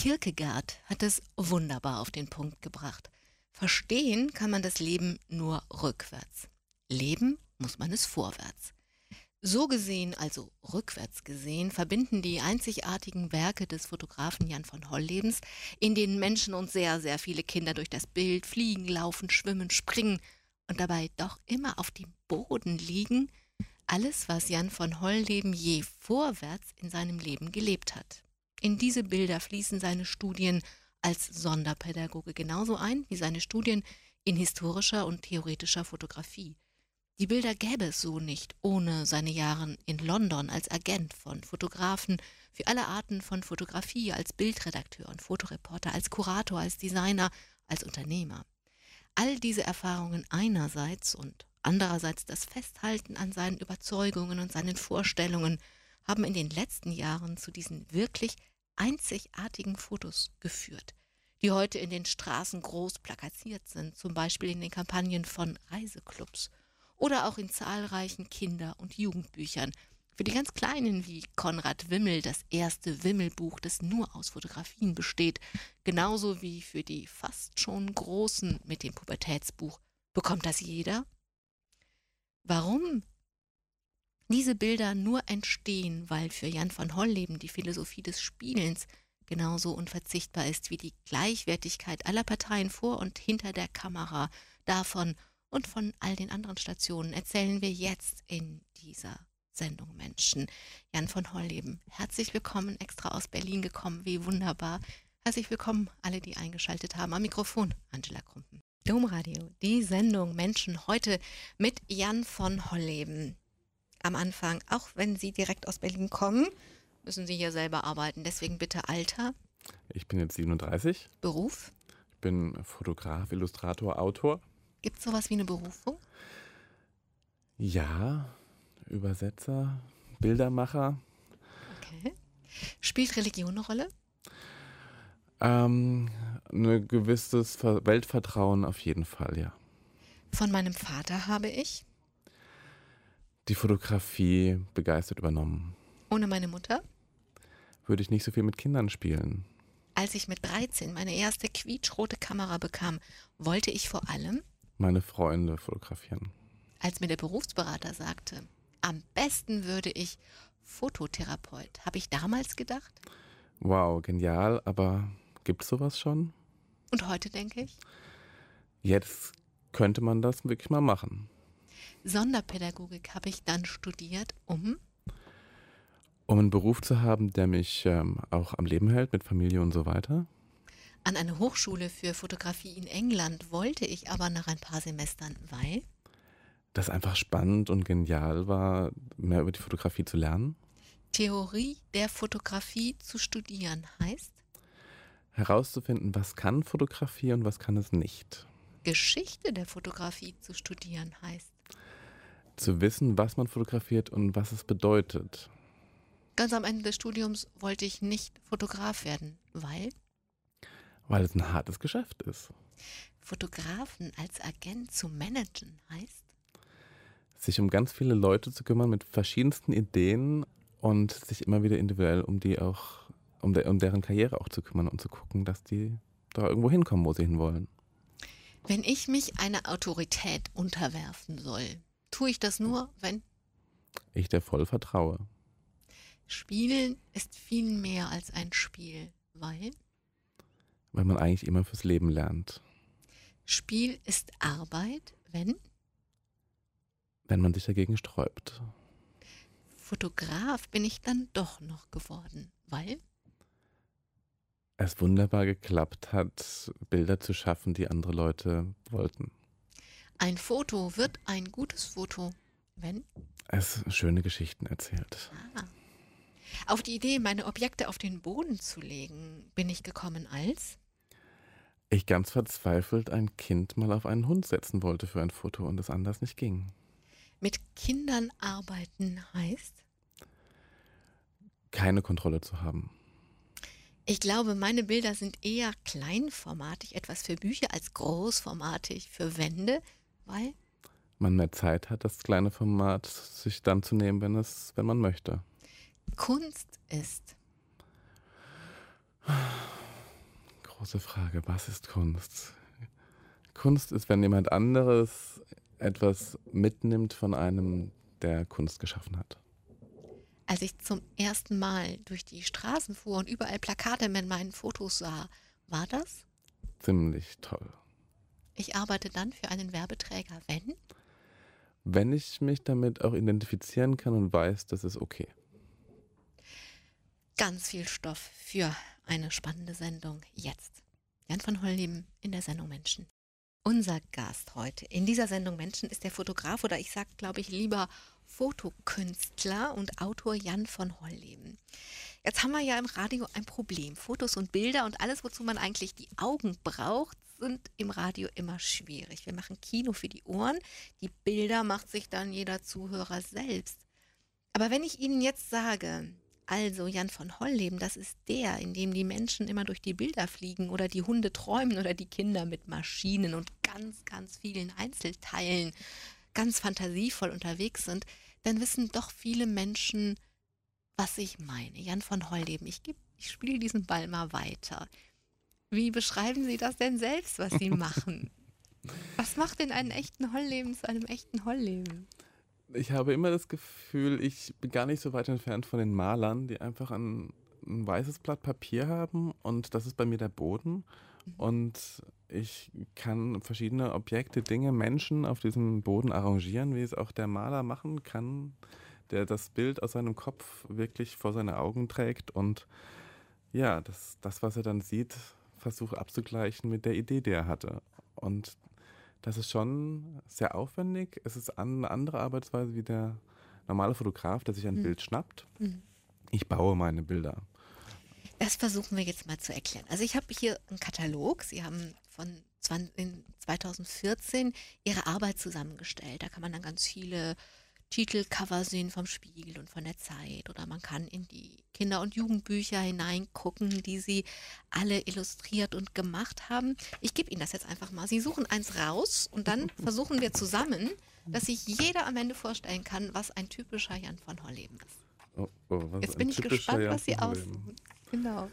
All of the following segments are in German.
Kierkegaard hat es wunderbar auf den Punkt gebracht. Verstehen kann man das Leben nur rückwärts. Leben muss man es vorwärts. So gesehen, also rückwärts gesehen, verbinden die einzigartigen Werke des Fotografen Jan von Hollebens, in denen Menschen und sehr, sehr viele Kinder durch das Bild fliegen, laufen, schwimmen, springen und dabei doch immer auf dem Boden liegen, alles, was Jan von Holleben je vorwärts in seinem Leben gelebt hat. In diese Bilder fließen seine Studien als Sonderpädagoge genauso ein wie seine Studien in historischer und theoretischer Fotografie. Die Bilder gäbe es so nicht ohne seine Jahre in London als Agent von Fotografen für alle Arten von Fotografie, als Bildredakteur und Fotoreporter, als Kurator, als Designer, als Unternehmer. All diese Erfahrungen einerseits und andererseits das Festhalten an seinen Überzeugungen und seinen Vorstellungen haben in den letzten Jahren zu diesen wirklich einzigartigen Fotos geführt, die heute in den Straßen groß plakatiert sind, zum Beispiel in den Kampagnen von Reiseclubs oder auch in zahlreichen Kinder- und Jugendbüchern. Für die ganz Kleinen wie Konrad Wimmel, das erste Wimmelbuch, das nur aus Fotografien besteht, genauso wie für die fast schon Großen mit dem Pubertätsbuch. Bekommt das jeder? Warum diese Bilder nur entstehen, weil für Jan van Holleben die Philosophie des Spielens genauso unverzichtbar ist wie die Gleichwertigkeit aller Parteien vor und hinter der Kamera. Davon und von all den anderen Stationen erzählen wir jetzt in dieser Sendung Menschen. Jan von Holleben, herzlich willkommen, extra aus Berlin gekommen, wie wunderbar. Herzlich willkommen, alle, die eingeschaltet haben. Am Mikrofon Angela Krumpen. Domradio, die Sendung Menschen heute mit Jan von Holleben. Am Anfang, auch wenn Sie direkt aus Berlin kommen, müssen Sie hier selber arbeiten. Deswegen bitte Alter. Ich bin jetzt 37. Beruf? Ich bin Fotograf, Illustrator, Autor. Gibt es sowas wie eine Berufung? Ja, Übersetzer, Bildermacher. Okay. Spielt Religion eine Rolle? Ein gewisses Weltvertrauen auf jeden Fall, ja. Von meinem Vater habe ich? Die Fotografie begeistert übernommen. Ohne meine Mutter? Würde ich nicht so viel mit Kindern spielen. Als ich mit 13 meine erste quietschrote Kamera bekam, wollte ich vor allem, Meine Freunde fotografieren. als mir der Berufsberater sagte, am besten würde ich Fototherapeut, habe ich damals gedacht. Wow, genial, aber gibt es sowas schon? Und heute denke ich, Jetzt könnte man das wirklich mal machen. Sonderpädagogik habe ich dann studiert, um Um einen Beruf zu haben, der mich auch am Leben hält, mit Familie und so weiter. an eine Hochschule für Fotografie in England wollte ich aber nach ein paar Semestern, weil Das einfach spannend und genial war, mehr über die Fotografie zu lernen. Theorie der Fotografie zu studieren heißt, Herauszufinden, was kann Fotografie und was kann es nicht. Geschichte der Fotografie zu studieren heißt, Zu wissen, was man fotografiert und was es bedeutet. ganz am Ende des Studiums wollte ich nicht Fotograf werden, weil Weil es ein hartes Geschäft ist. Fotografen als Agent zu managen heißt, Sich um ganz viele Leute zu kümmern mit verschiedensten Ideen und sich immer wieder individuell um die auch, um deren Karriere auch zu kümmern und zu gucken, dass die da irgendwo hinkommen, wo sie hinwollen. wenn ich mich einer Autorität unterwerfen soll, tue ich das nur, wenn Ich der voll vertraue. Spielen ist viel mehr als ein Spiel, weil Weil man eigentlich immer fürs Leben lernt. Spiel ist Arbeit, wenn Wenn man sich dagegen sträubt. Fotograf bin ich dann doch noch geworden, weil Es wunderbar geklappt hat, Bilder zu schaffen, die andere Leute wollten. ein Foto wird ein gutes Foto, wenn Es schöne Geschichten erzählt. Auf die Idee, meine Objekte auf den Boden zu legen, bin ich gekommen als Ich ganz verzweifelt ein Kind mal auf einen Hund setzen wollte für ein Foto und es anders nicht ging. mit Kindern arbeiten heißt, Keine Kontrolle zu haben. ich glaube, meine Bilder sind eher kleinformatig, etwas für Bücher, als großformatig für Wände, weil Man mehr Zeit hat, das kleine Format sich dann zu nehmen, wenn man möchte. Kunst ist große Frage. Was ist Kunst? Kunst ist, wenn jemand anderes etwas mitnimmt von einem, der Kunst geschaffen hat. Als ich zum ersten Mal durch die Straßen fuhr und überall Plakate mit meinen Fotos sah, war das? Ziemlich toll. Ich arbeite dann für einen Werbeträger, wenn? Wenn ich mich damit auch identifizieren kann und weiß, das ist okay. Ganz viel Stoff für eine spannende Sendung jetzt. Jan von Holleben in der Sendung Menschen. Unser Gast heute in dieser Sendung Menschen ist der Fotograf oder ich sage, glaube ich, lieber Fotokünstler und Autor Jan von Holleben. Jetzt haben wir ja im Radio ein Problem. Fotos und Bilder und alles, wozu man eigentlich die Augen braucht, sind im Radio immer schwierig. Wir machen Kino für die Ohren, die Bilder macht sich dann jeder Zuhörer selbst. Aber wenn ich Ihnen jetzt sage, also Jan von Holleben, das ist der, in dem die Menschen immer durch die Bilder fliegen oder die Hunde träumen oder die Kinder mit Maschinen und ganz, ganz vielen Einzelteilen ganz fantasievoll unterwegs sind, dann wissen doch viele Menschen, was ich meine. Jan von Holleben, ich spiele diesen Ball mal weiter. Wie beschreiben Sie das denn selbst, was Sie machen? Was macht denn einen echten Holleben zu einem echten Holleben? Ich habe immer das Gefühl, ich bin gar nicht so weit entfernt von den Malern, die einfach ein weißes Blatt Papier haben und das ist bei mir der Boden. Und ich kann verschiedene Objekte, Dinge, Menschen auf diesem Boden arrangieren, wie es auch der Maler machen kann, der das Bild aus seinem Kopf wirklich vor seine Augen trägt und ja, das, was er dann sieht, versucht abzugleichen mit der Idee, die er hatte. Und das ist schon sehr aufwendig. Es ist eine andere Arbeitsweise wie der normale Fotograf, der sich ein Bild schnappt. Ich baue meine Bilder. Das versuchen wir jetzt mal zu erklären. Also ich habe hier einen Katalog. Sie haben in 2014 Ihre Arbeit zusammengestellt. Da kann man dann ganz viele Titelcover sehen vom Spiegel und von der Zeit. Oder man kann in die Kinder- und Jugendbücher hineingucken, die Sie alle illustriert und gemacht haben. Ich gebe Ihnen das jetzt einfach mal. Sie suchen eins raus und dann versuchen wir zusammen, dass sich jeder am Ende vorstellen kann, was ein typischer Jan von Holleben ist. Was jetzt bin ich gespannt, Jan was Sie aussuchen. Genau.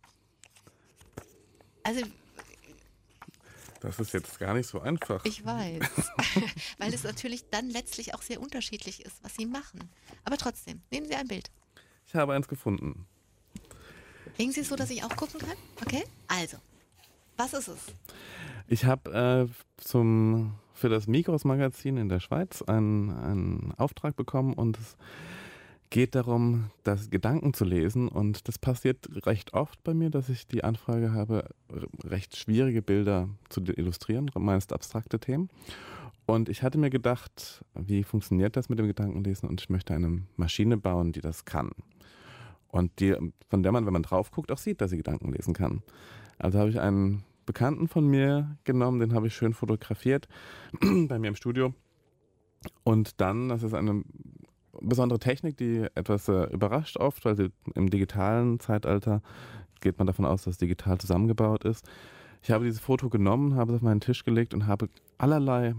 Also das ist jetzt gar nicht so einfach. ich weiß, weil es natürlich dann letztlich auch sehr unterschiedlich ist, was Sie machen. Aber trotzdem, nehmen Sie ein Bild. Ich habe eins gefunden. Legen Sie es so, dass ich auch gucken kann? Okay, also, was ist es? Ich habe für das Migros-Magazin in der Schweiz einen Auftrag bekommen und es geht darum, das Gedanken zu lesen und das passiert recht oft bei mir, dass ich die Anfrage habe, recht schwierige Bilder zu illustrieren, meist abstrakte Themen. Und ich hatte mir gedacht, wie funktioniert das mit dem Gedankenlesen und ich möchte eine Maschine bauen, die das kann. Und von der man, wenn man drauf guckt, auch sieht, dass sie Gedanken lesen kann. Also habe ich einen Bekannten von mir genommen, den habe ich schön fotografiert bei mir im Studio. Und dann, das ist eine besondere Technik, die etwas überrascht oft, weil sie im digitalen Zeitalter geht man davon aus, dass es digital zusammengebaut ist. Ich habe dieses Foto genommen, habe es auf meinen Tisch gelegt und habe allerlei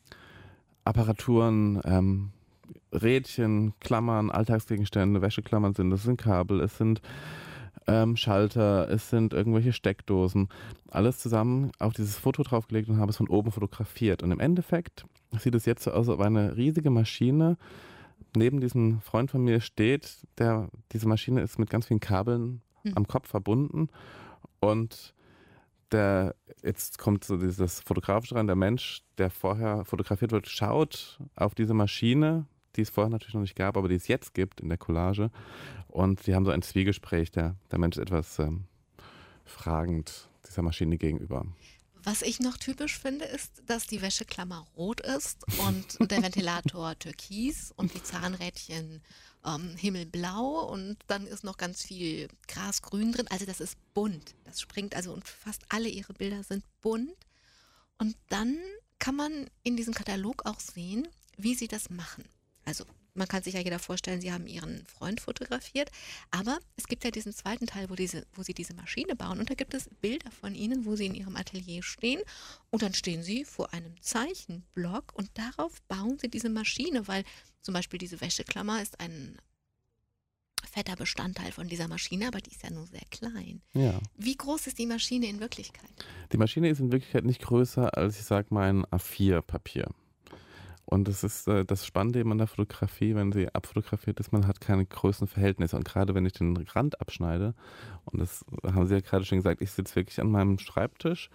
Apparaturen, Rädchen, Klammern, Alltagsgegenstände, Wäscheklammern es sind Kabel, es sind Schalter, es sind irgendwelche Steckdosen, alles zusammen auf dieses Foto draufgelegt und habe es von oben fotografiert. Und im Endeffekt sieht es jetzt so aus, als ob eine riesige Maschine neben diesem Freund von mir steht. Diese Maschine ist mit ganz vielen Kabeln am Kopf verbunden und jetzt kommt so dieses Fotografische rein, der Mensch, der vorher fotografiert wird, schaut auf diese Maschine, die es vorher natürlich noch nicht gab, aber die es jetzt gibt in der Collage. Und sie haben so ein Zwiegespräch, der Mensch ist etwas fragend dieser Maschine gegenüber. Was ich noch typisch finde, ist, dass die Wäscheklammer rot ist und der Ventilator türkis und die Zahnrädchen himmelblau und dann ist noch ganz viel Grasgrün drin. Also das ist bunt. Das springt also und fast alle Ihre Bilder sind bunt. Und dann kann man in diesem Katalog auch sehen, wie Sie das machen. Also man kann sich ja jeder vorstellen, Sie haben Ihren Freund fotografiert, aber es gibt ja diesen zweiten Teil, wo Sie diese Maschine bauen und da gibt es Bilder von Ihnen, wo Sie in Ihrem Atelier stehen und dann stehen Sie vor einem Zeichenblock und darauf bauen Sie diese Maschine, weil zum Beispiel diese Wäscheklammer ist ein fetter Bestandteil von dieser Maschine, aber die ist ja nur sehr klein. Ja. Wie groß ist die Maschine in Wirklichkeit? Die Maschine ist in Wirklichkeit nicht größer als, ich sag mal, ein A4-Papier. Und das ist das Spannende eben an der Fotografie, wenn sie abfotografiert ist, man hat keine Größenverhältnisse. Und gerade wenn ich den Rand abschneide, und das haben Sie ja gerade schon gesagt, ich sitze wirklich an meinem Schreibtisch,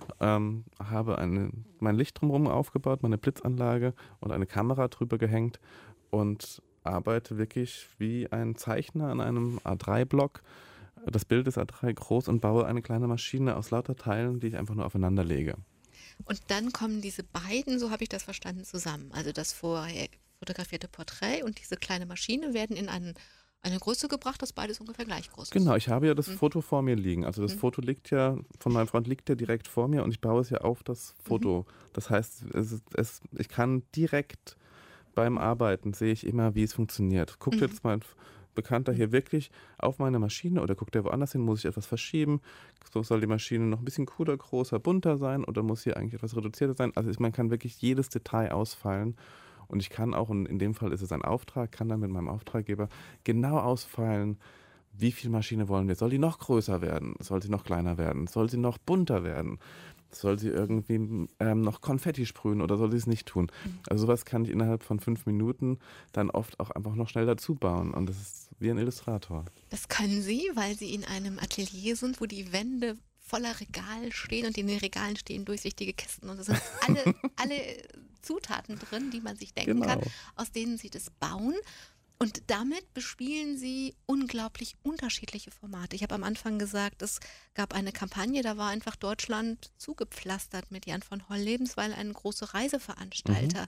habe mein Licht drumherum aufgebaut, meine Blitzanlage und eine Kamera drüber gehängt und arbeite wirklich wie ein Zeichner an einem A3-Block. Das Bild ist A3 groß und baue eine kleine Maschine aus lauter Teilen, die ich einfach nur aufeinander lege. Und dann kommen diese beiden, so habe ich das verstanden, zusammen. Also das vorher fotografierte Porträt und diese kleine Maschine werden in eine Größe gebracht, dass beides ungefähr gleich groß ist. Genau, ich habe ja das Foto vor mir liegen. Also das Foto liegt ja, von meinem Freund liegt ja direkt vor mir und ich baue es ja auf das Foto. Das heißt, ich kann direkt beim Arbeiten, sehe ich immer, wie es funktioniert. Guckt jetzt mein Bekannter hier wirklich auf meine Maschine oder guckt er woanders hin, muss ich etwas verschieben? So soll die Maschine noch ein bisschen cooler, größer, bunter sein oder muss hier eigentlich etwas reduzierter sein? Also man kann wirklich jedes Detail ausfeilen und ich kann auch, und in dem Fall ist es ein Auftrag, kann dann mit meinem Auftraggeber genau ausfeilen, wie viel Maschine wollen wir? Soll die noch größer werden? Soll sie noch kleiner werden? Soll sie noch bunter werden? Soll sie irgendwie noch Konfetti sprühen oder soll sie es nicht tun? Also sowas kann ich innerhalb von 5 Minuten dann oft auch einfach noch schnell dazu bauen und das ist wie ein Illustrator. Das können Sie, weil Sie in einem Atelier sind, wo die Wände voller Regal stehen und in den Regalen stehen durchsichtige Kisten und da sind alle Zutaten drin, die man sich denken kann, aus denen Sie das bauen. Und damit bespielen Sie unglaublich unterschiedliche Formate. Ich habe am Anfang gesagt, es gab eine Kampagne, da war einfach Deutschland zugepflastert mit Jan von Hollebens, weil ein großer Reiseveranstalter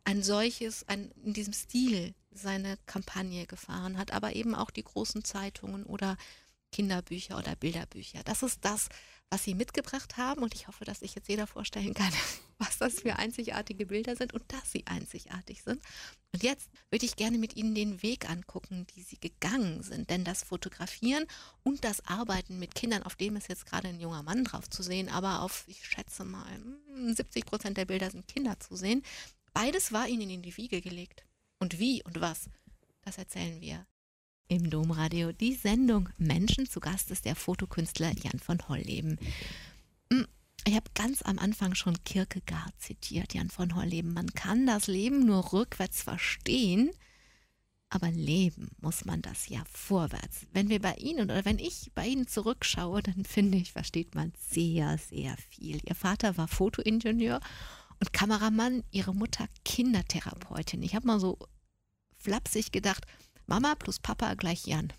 in diesem Stil seine Kampagne gefahren hat, aber eben auch die großen Zeitungen oder Kinderbücher oder Bilderbücher. Das ist das, was Sie mitgebracht haben und ich hoffe, dass sich jetzt jeder vorstellen kann, was das für einzigartige Bilder sind und dass sie einzigartig sind. Und jetzt würde ich gerne mit Ihnen den Weg angucken, die Sie gegangen sind, denn das Fotografieren und das Arbeiten mit Kindern, auf dem ist jetzt gerade ein junger Mann drauf zu sehen, aber ich schätze mal, 70% der Bilder sind Kinder zu sehen. Beides war Ihnen in die Wiege gelegt. Und wie und was, das erzählen wir im Domradio. Die Sendung Menschen, zu Gast ist der Fotokünstler Jan von Holleben. Ich habe ganz am Anfang schon Kierkegaard zitiert, Jan von Holleben. Man kann das Leben nur rückwärts verstehen, aber leben muss man das ja vorwärts. Wenn ich bei Ihnen zurückschaue, dann finde ich, versteht man sehr, sehr viel. Ihr Vater war Fotoingenieur und Kameramann, Ihre Mutter Kindertherapeutin. Ich habe mal so flapsig gedacht, Mama plus Papa gleich Jan.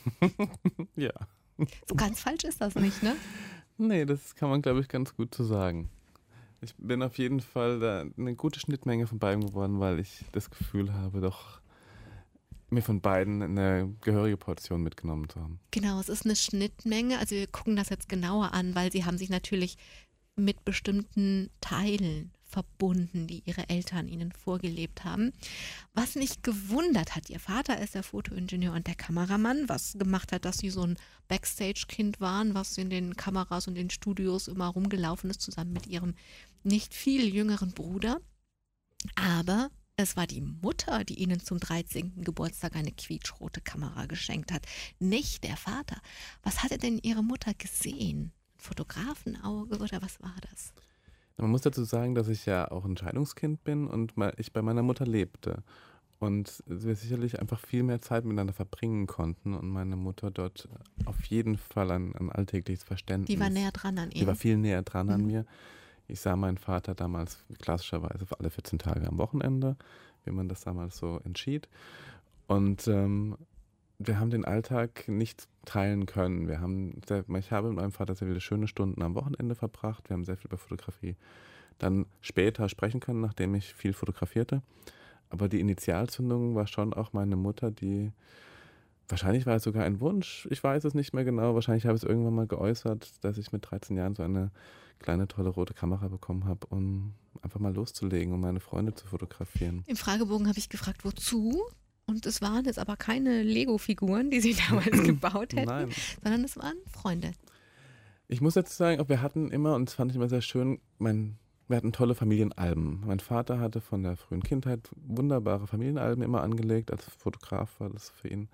Ja. So ganz falsch ist das nicht, ne? Nee, das kann man, glaube ich, ganz gut so sagen. Ich bin auf jeden Fall da eine gute Schnittmenge von beiden geworden, weil ich das Gefühl habe, doch mir von beiden eine gehörige Portion mitgenommen zu haben. Genau, es ist eine Schnittmenge. Also wir gucken das jetzt genauer an, weil Sie haben sich natürlich mit bestimmten Teilen verbunden, die Ihre Eltern Ihnen vorgelebt haben. Was mich gewundert hat, Ihr Vater ist der Fotoingenieur und der Kameramann, was gemacht hat, dass Sie so ein Backstage-Kind waren, was in den Kameras und den Studios immer rumgelaufen ist, zusammen mit Ihrem nicht viel jüngeren Bruder. Aber es war die Mutter, die Ihnen zum 13. Geburtstag eine quietschrote Kamera geschenkt hat, nicht der Vater. Was hatte denn Ihre Mutter gesehen? Fotografenauge oder was war das? Man muss dazu sagen, dass ich ja auch ein Scheidungskind bin und ich bei meiner Mutter lebte. Und wir sicherlich einfach viel mehr Zeit miteinander verbringen konnten und meine Mutter dort auf jeden Fall ein alltägliches Verständnis. Die war näher dran an Ihnen. Die war viel näher dran an mir. Ich sah meinen Vater damals klassischerweise für alle 14 Tage am Wochenende, wie man das damals so entschied. Und wir haben den Alltag nicht teilen können. Ich habe mit meinem Vater sehr viele schöne Stunden am Wochenende verbracht. Wir haben sehr viel über Fotografie dann später sprechen können, nachdem ich viel fotografierte. Aber die Initialzündung war schon auch meine Mutter, wahrscheinlich war es sogar ein Wunsch, ich weiß es nicht mehr genau, wahrscheinlich habe ich es irgendwann mal geäußert, dass ich mit 13 Jahren so eine kleine, tolle rote Kamera bekommen habe, um einfach mal loszulegen, um meine Freunde zu fotografieren. Im Fragebogen habe ich gefragt, wozu? Und es waren jetzt aber keine Lego-Figuren, die Sie damals gebaut hätten, Nein. sondern es waren Freunde. Ich muss jetzt sagen, auch wir hatten immer, und das fand ich immer sehr schön, wir hatten tolle Familienalben. Mein Vater hatte von der frühen Kindheit wunderbare Familienalben immer angelegt. Als Fotograf war das für ihn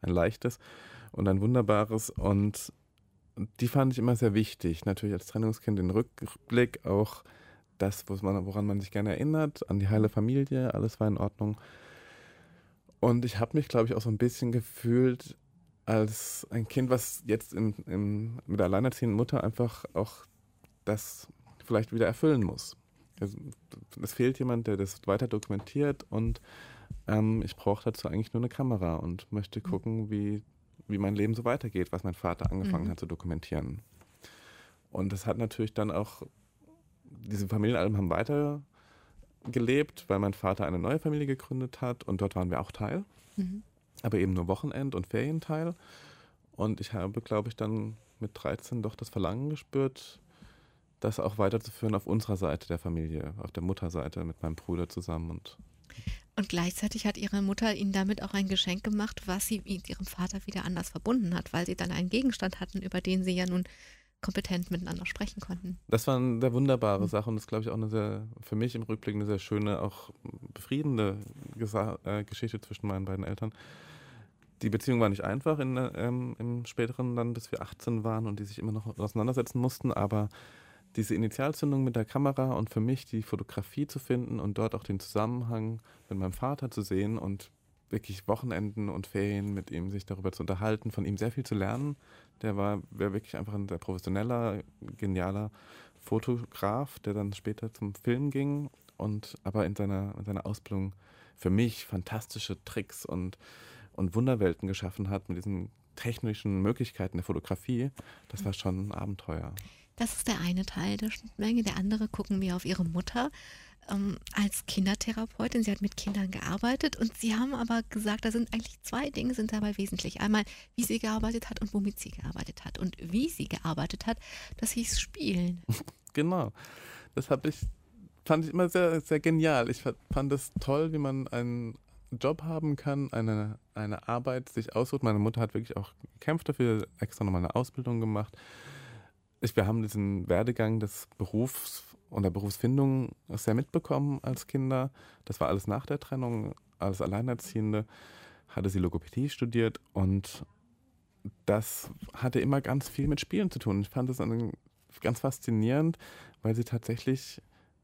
ein leichtes und ein wunderbares. Und die fand ich immer sehr wichtig. Natürlich als Trennungskind den Rückblick, auch das, woran man sich gerne erinnert, an die heile Familie, alles war in Ordnung. Und ich habe mich, glaube ich, auch so ein bisschen gefühlt als ein Kind, was jetzt mit der alleinerziehenden Mutter einfach auch das vielleicht wieder erfüllen muss. Es fehlt jemand, der das weiter dokumentiert und ich brauche dazu eigentlich nur eine Kamera und möchte gucken, wie mein Leben so weitergeht, was mein Vater angefangen hat zu dokumentieren. Und das hat natürlich dann auch, diese Familienalben haben weitergelebt, weil mein Vater eine neue Familie gegründet hat und dort waren wir auch Teil, aber eben nur Wochenend- und Ferienteil. Und ich habe, glaube ich, dann mit 13 doch das Verlangen gespürt, das auch weiterzuführen auf unserer Seite der Familie, auf der Mutterseite mit meinem Bruder zusammen. Und gleichzeitig hat ihre Mutter ihnen damit auch ein Geschenk gemacht, was sie mit ihrem Vater wieder anders verbunden hat, weil sie dann einen Gegenstand hatten, über den sie ja nun kompetent miteinander sprechen konnten. Das war eine sehr wunderbare Sache und das ist, glaube ich, auch für mich im Rückblick eine sehr schöne, auch befriedende Geschichte zwischen meinen beiden Eltern. Die Beziehung war nicht einfach im späteren dann, bis wir 18 waren und die sich immer noch auseinandersetzen mussten, aber diese Initialzündung mit der Kamera und für mich die Fotografie zu finden und dort auch den Zusammenhang mit meinem Vater zu sehen und wirklich Wochenenden und Ferien mit ihm sich darüber zu unterhalten, von ihm sehr viel zu lernen. Der war wirklich einfach ein sehr professioneller, genialer Fotograf, der dann später zum Film ging und aber in seiner Ausbildung für mich fantastische Tricks und Wunderwelten geschaffen hat mit diesen technischen Möglichkeiten der Fotografie. Das war schon ein Abenteuer. Das ist der eine Teil der Schnittmenge. Der andere gucken wir auf ihre Mutter als Kindertherapeutin. Sie hat mit Kindern gearbeitet und Sie haben aber gesagt, da sind eigentlich zwei Dinge sind dabei wesentlich. Einmal, wie sie gearbeitet hat und womit sie gearbeitet hat. Und wie sie gearbeitet hat, das hieß Spielen. Genau. Das fand ich immer sehr, sehr genial. Ich fand es toll, wie man einen Job haben kann, eine Arbeit sich aussucht. Meine Mutter hat wirklich auch gekämpft dafür, extra nochmal eine Ausbildung gemacht. Wir haben diesen Werdegang des Berufs und der Berufsfindung sehr mitbekommen als Kinder. Das war alles nach der Trennung. Als Alleinerziehende hatte sie Logopädie studiert und das hatte immer ganz viel mit Spielen zu tun. Ich fand das ganz faszinierend, weil sie tatsächlich,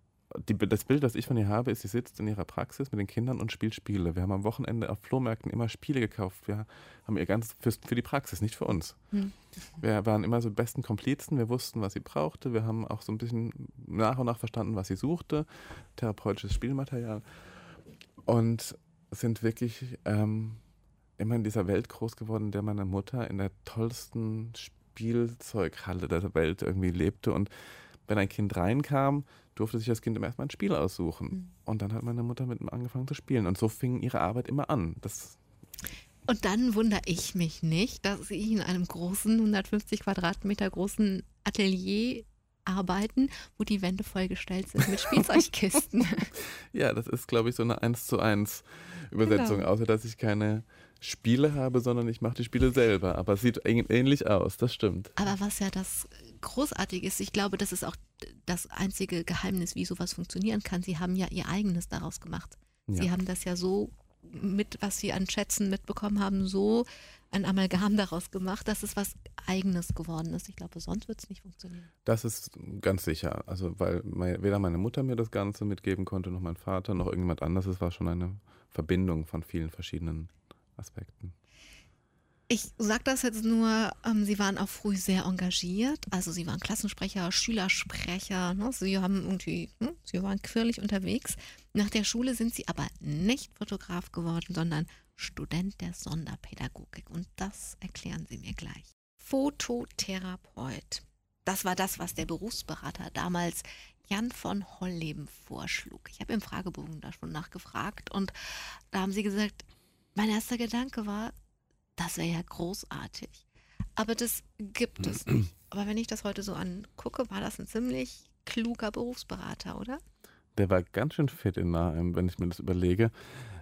das Bild, das ich von ihr habe, ist, sie sitzt in ihrer Praxis mit den Kindern und spielt Spiele. Wir haben am Wochenende auf Flohmärkten immer Spiele gekauft. Wir haben ihr ganz für die Praxis, nicht für uns. Wir waren immer so die besten Komplizen. Wir wussten, was sie brauchte. Wir haben auch so ein bisschen nach und nach verstanden, was sie suchte. Therapeutisches Spielmaterial. Und sind wirklich immer in dieser Welt groß geworden, in der meine Mutter in der tollsten Spielzeughalle der Welt irgendwie lebte. Und wenn ein Kind reinkam, durfte sich das Kind im ersten Mal ein Spiel aussuchen. Und dann hat meine Mutter mit ihm angefangen zu spielen. Und so fing ihre Arbeit immer an. Und dann wundere ich mich nicht, dass Sie in einem großen, 150 Quadratmeter großen Atelier arbeiten, wo die Wände vollgestellt sind mit Spielzeugkisten. Ja, das ist, glaube ich, so eine 1:1 Übersetzung, genau. Außer dass ich keine Spiele habe, sondern ich mache die Spiele selber. Aber es sieht ähnlich aus, das stimmt. Aber was ja das Großartige ist, ich glaube, das ist auch das einzige Geheimnis, wie sowas funktionieren kann. Sie haben ja ihr eigenes daraus gemacht. Ja. Sie haben das ja so was Sie an Schätzen mitbekommen haben, so ein Amalgam daraus gemacht, dass es was Eigenes geworden ist. Ich glaube, sonst wird es nicht funktionieren. Das ist ganz sicher. Also, weil weder meine Mutter mir das Ganze mitgeben konnte, noch mein Vater, noch irgendjemand anderes. Es war schon eine Verbindung von vielen verschiedenen Aspekten. Ich sage das jetzt nur, Sie waren auch früh sehr engagiert, also Sie waren Klassensprecher, Schülersprecher, ne? Sie waren quirlig unterwegs. Nach der Schule sind Sie aber nicht Fotograf geworden, sondern Student der Sonderpädagogik und das erklären Sie mir gleich. Fototherapeut, das war das, was der Berufsberater damals Jan von Holleben vorschlug. Ich habe im Fragebogen da schon nachgefragt und da haben Sie gesagt, mein erster Gedanke war, das wäre ja großartig. Aber das gibt es nicht. Aber wenn ich das heute so angucke, war das ein ziemlich kluger Berufsberater, oder? Der war ganz schön fit in Naheim, wenn ich mir das überlege,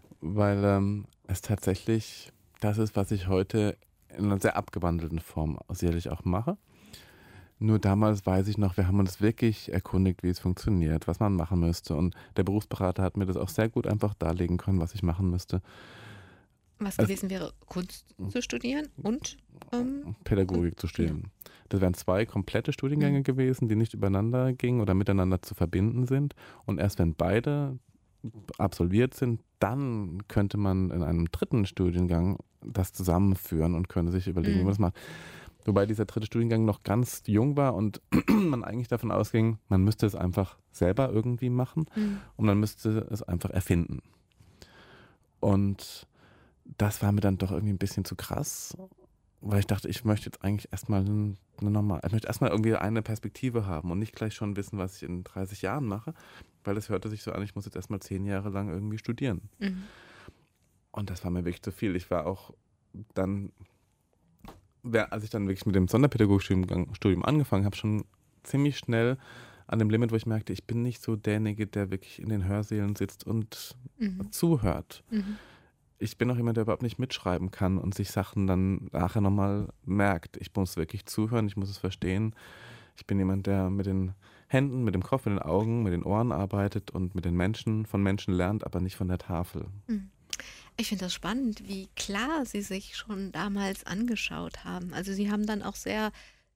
weil es tatsächlich das ist, was ich heute in einer sehr abgewandelten Form sicherlich auch mache. Nur damals weiß ich noch, wir haben uns wirklich erkundigt, wie es funktioniert, was man machen müsste. Und der Berufsberater hat mir das auch sehr gut einfach darlegen können, was ich machen müsste. Was Also, gewesen wäre, Kunst zu studieren und Pädagogik zu ja. studieren. Das wären 2 komplette Studiengänge gewesen, die nicht übereinander gingen oder miteinander zu verbinden sind. Und erst wenn beide absolviert sind, dann könnte man in einem 3. Studiengang das zusammenführen und könnte sich überlegen, wie man das macht. Wobei dieser 3. Studiengang noch ganz jung war und man eigentlich davon ausging, man müsste es einfach selber irgendwie machen und man müsste es einfach erfinden. Und das war mir dann doch irgendwie ein bisschen zu krass, weil ich dachte, ich möchte jetzt eigentlich erstmal ich möchte erstmal irgendwie eine Perspektive haben und nicht gleich schon wissen, was ich in 30 Jahren mache, weil es hörte sich so an, ich muss jetzt erstmal 10 Jahre lang irgendwie studieren. Und das war mir wirklich zu viel. Ich war auch dann, als ich dann wirklich mit dem Sonderpädagogikstudium angefangen habe, schon ziemlich schnell an dem Limit, wo ich merkte, ich bin nicht so derjenige, der wirklich in den Hörsälen sitzt und zuhört. Ich bin auch jemand, der überhaupt nicht mitschreiben kann und sich Sachen dann nachher nochmal merkt. Ich muss wirklich zuhören, ich muss es verstehen. Ich bin jemand, der mit den Händen, mit dem Kopf, mit den Augen, mit den Ohren arbeitet und mit den Menschen, von Menschen lernt, aber nicht von der Tafel. Ich finde das spannend, wie klar Sie sich schon damals angeschaut haben. Also Sie haben dann auch sehr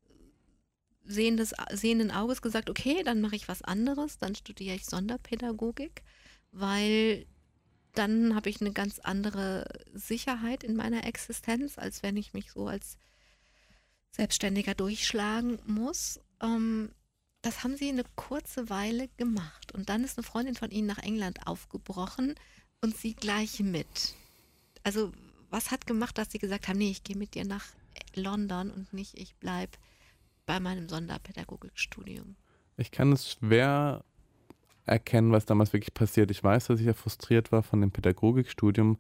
sehenden Auges gesagt, okay, dann mache ich was anderes, dann studiere ich Sonderpädagogik, weil dann habe ich eine ganz andere Sicherheit in meiner Existenz, als wenn ich mich so als Selbstständiger durchschlagen muss. Das haben Sie eine kurze Weile gemacht und dann ist eine Freundin von Ihnen nach England aufgebrochen und Sie gleich mit. Also was hat gemacht, dass Sie gesagt haben, nee, ich gehe mit dir nach London und nicht, ich bleibe bei meinem Sonderpädagogikstudium? Ich kann es schwer erkennen, was damals wirklich passiert. Ich weiß, dass ich ja frustriert war von dem Pädagogikstudium,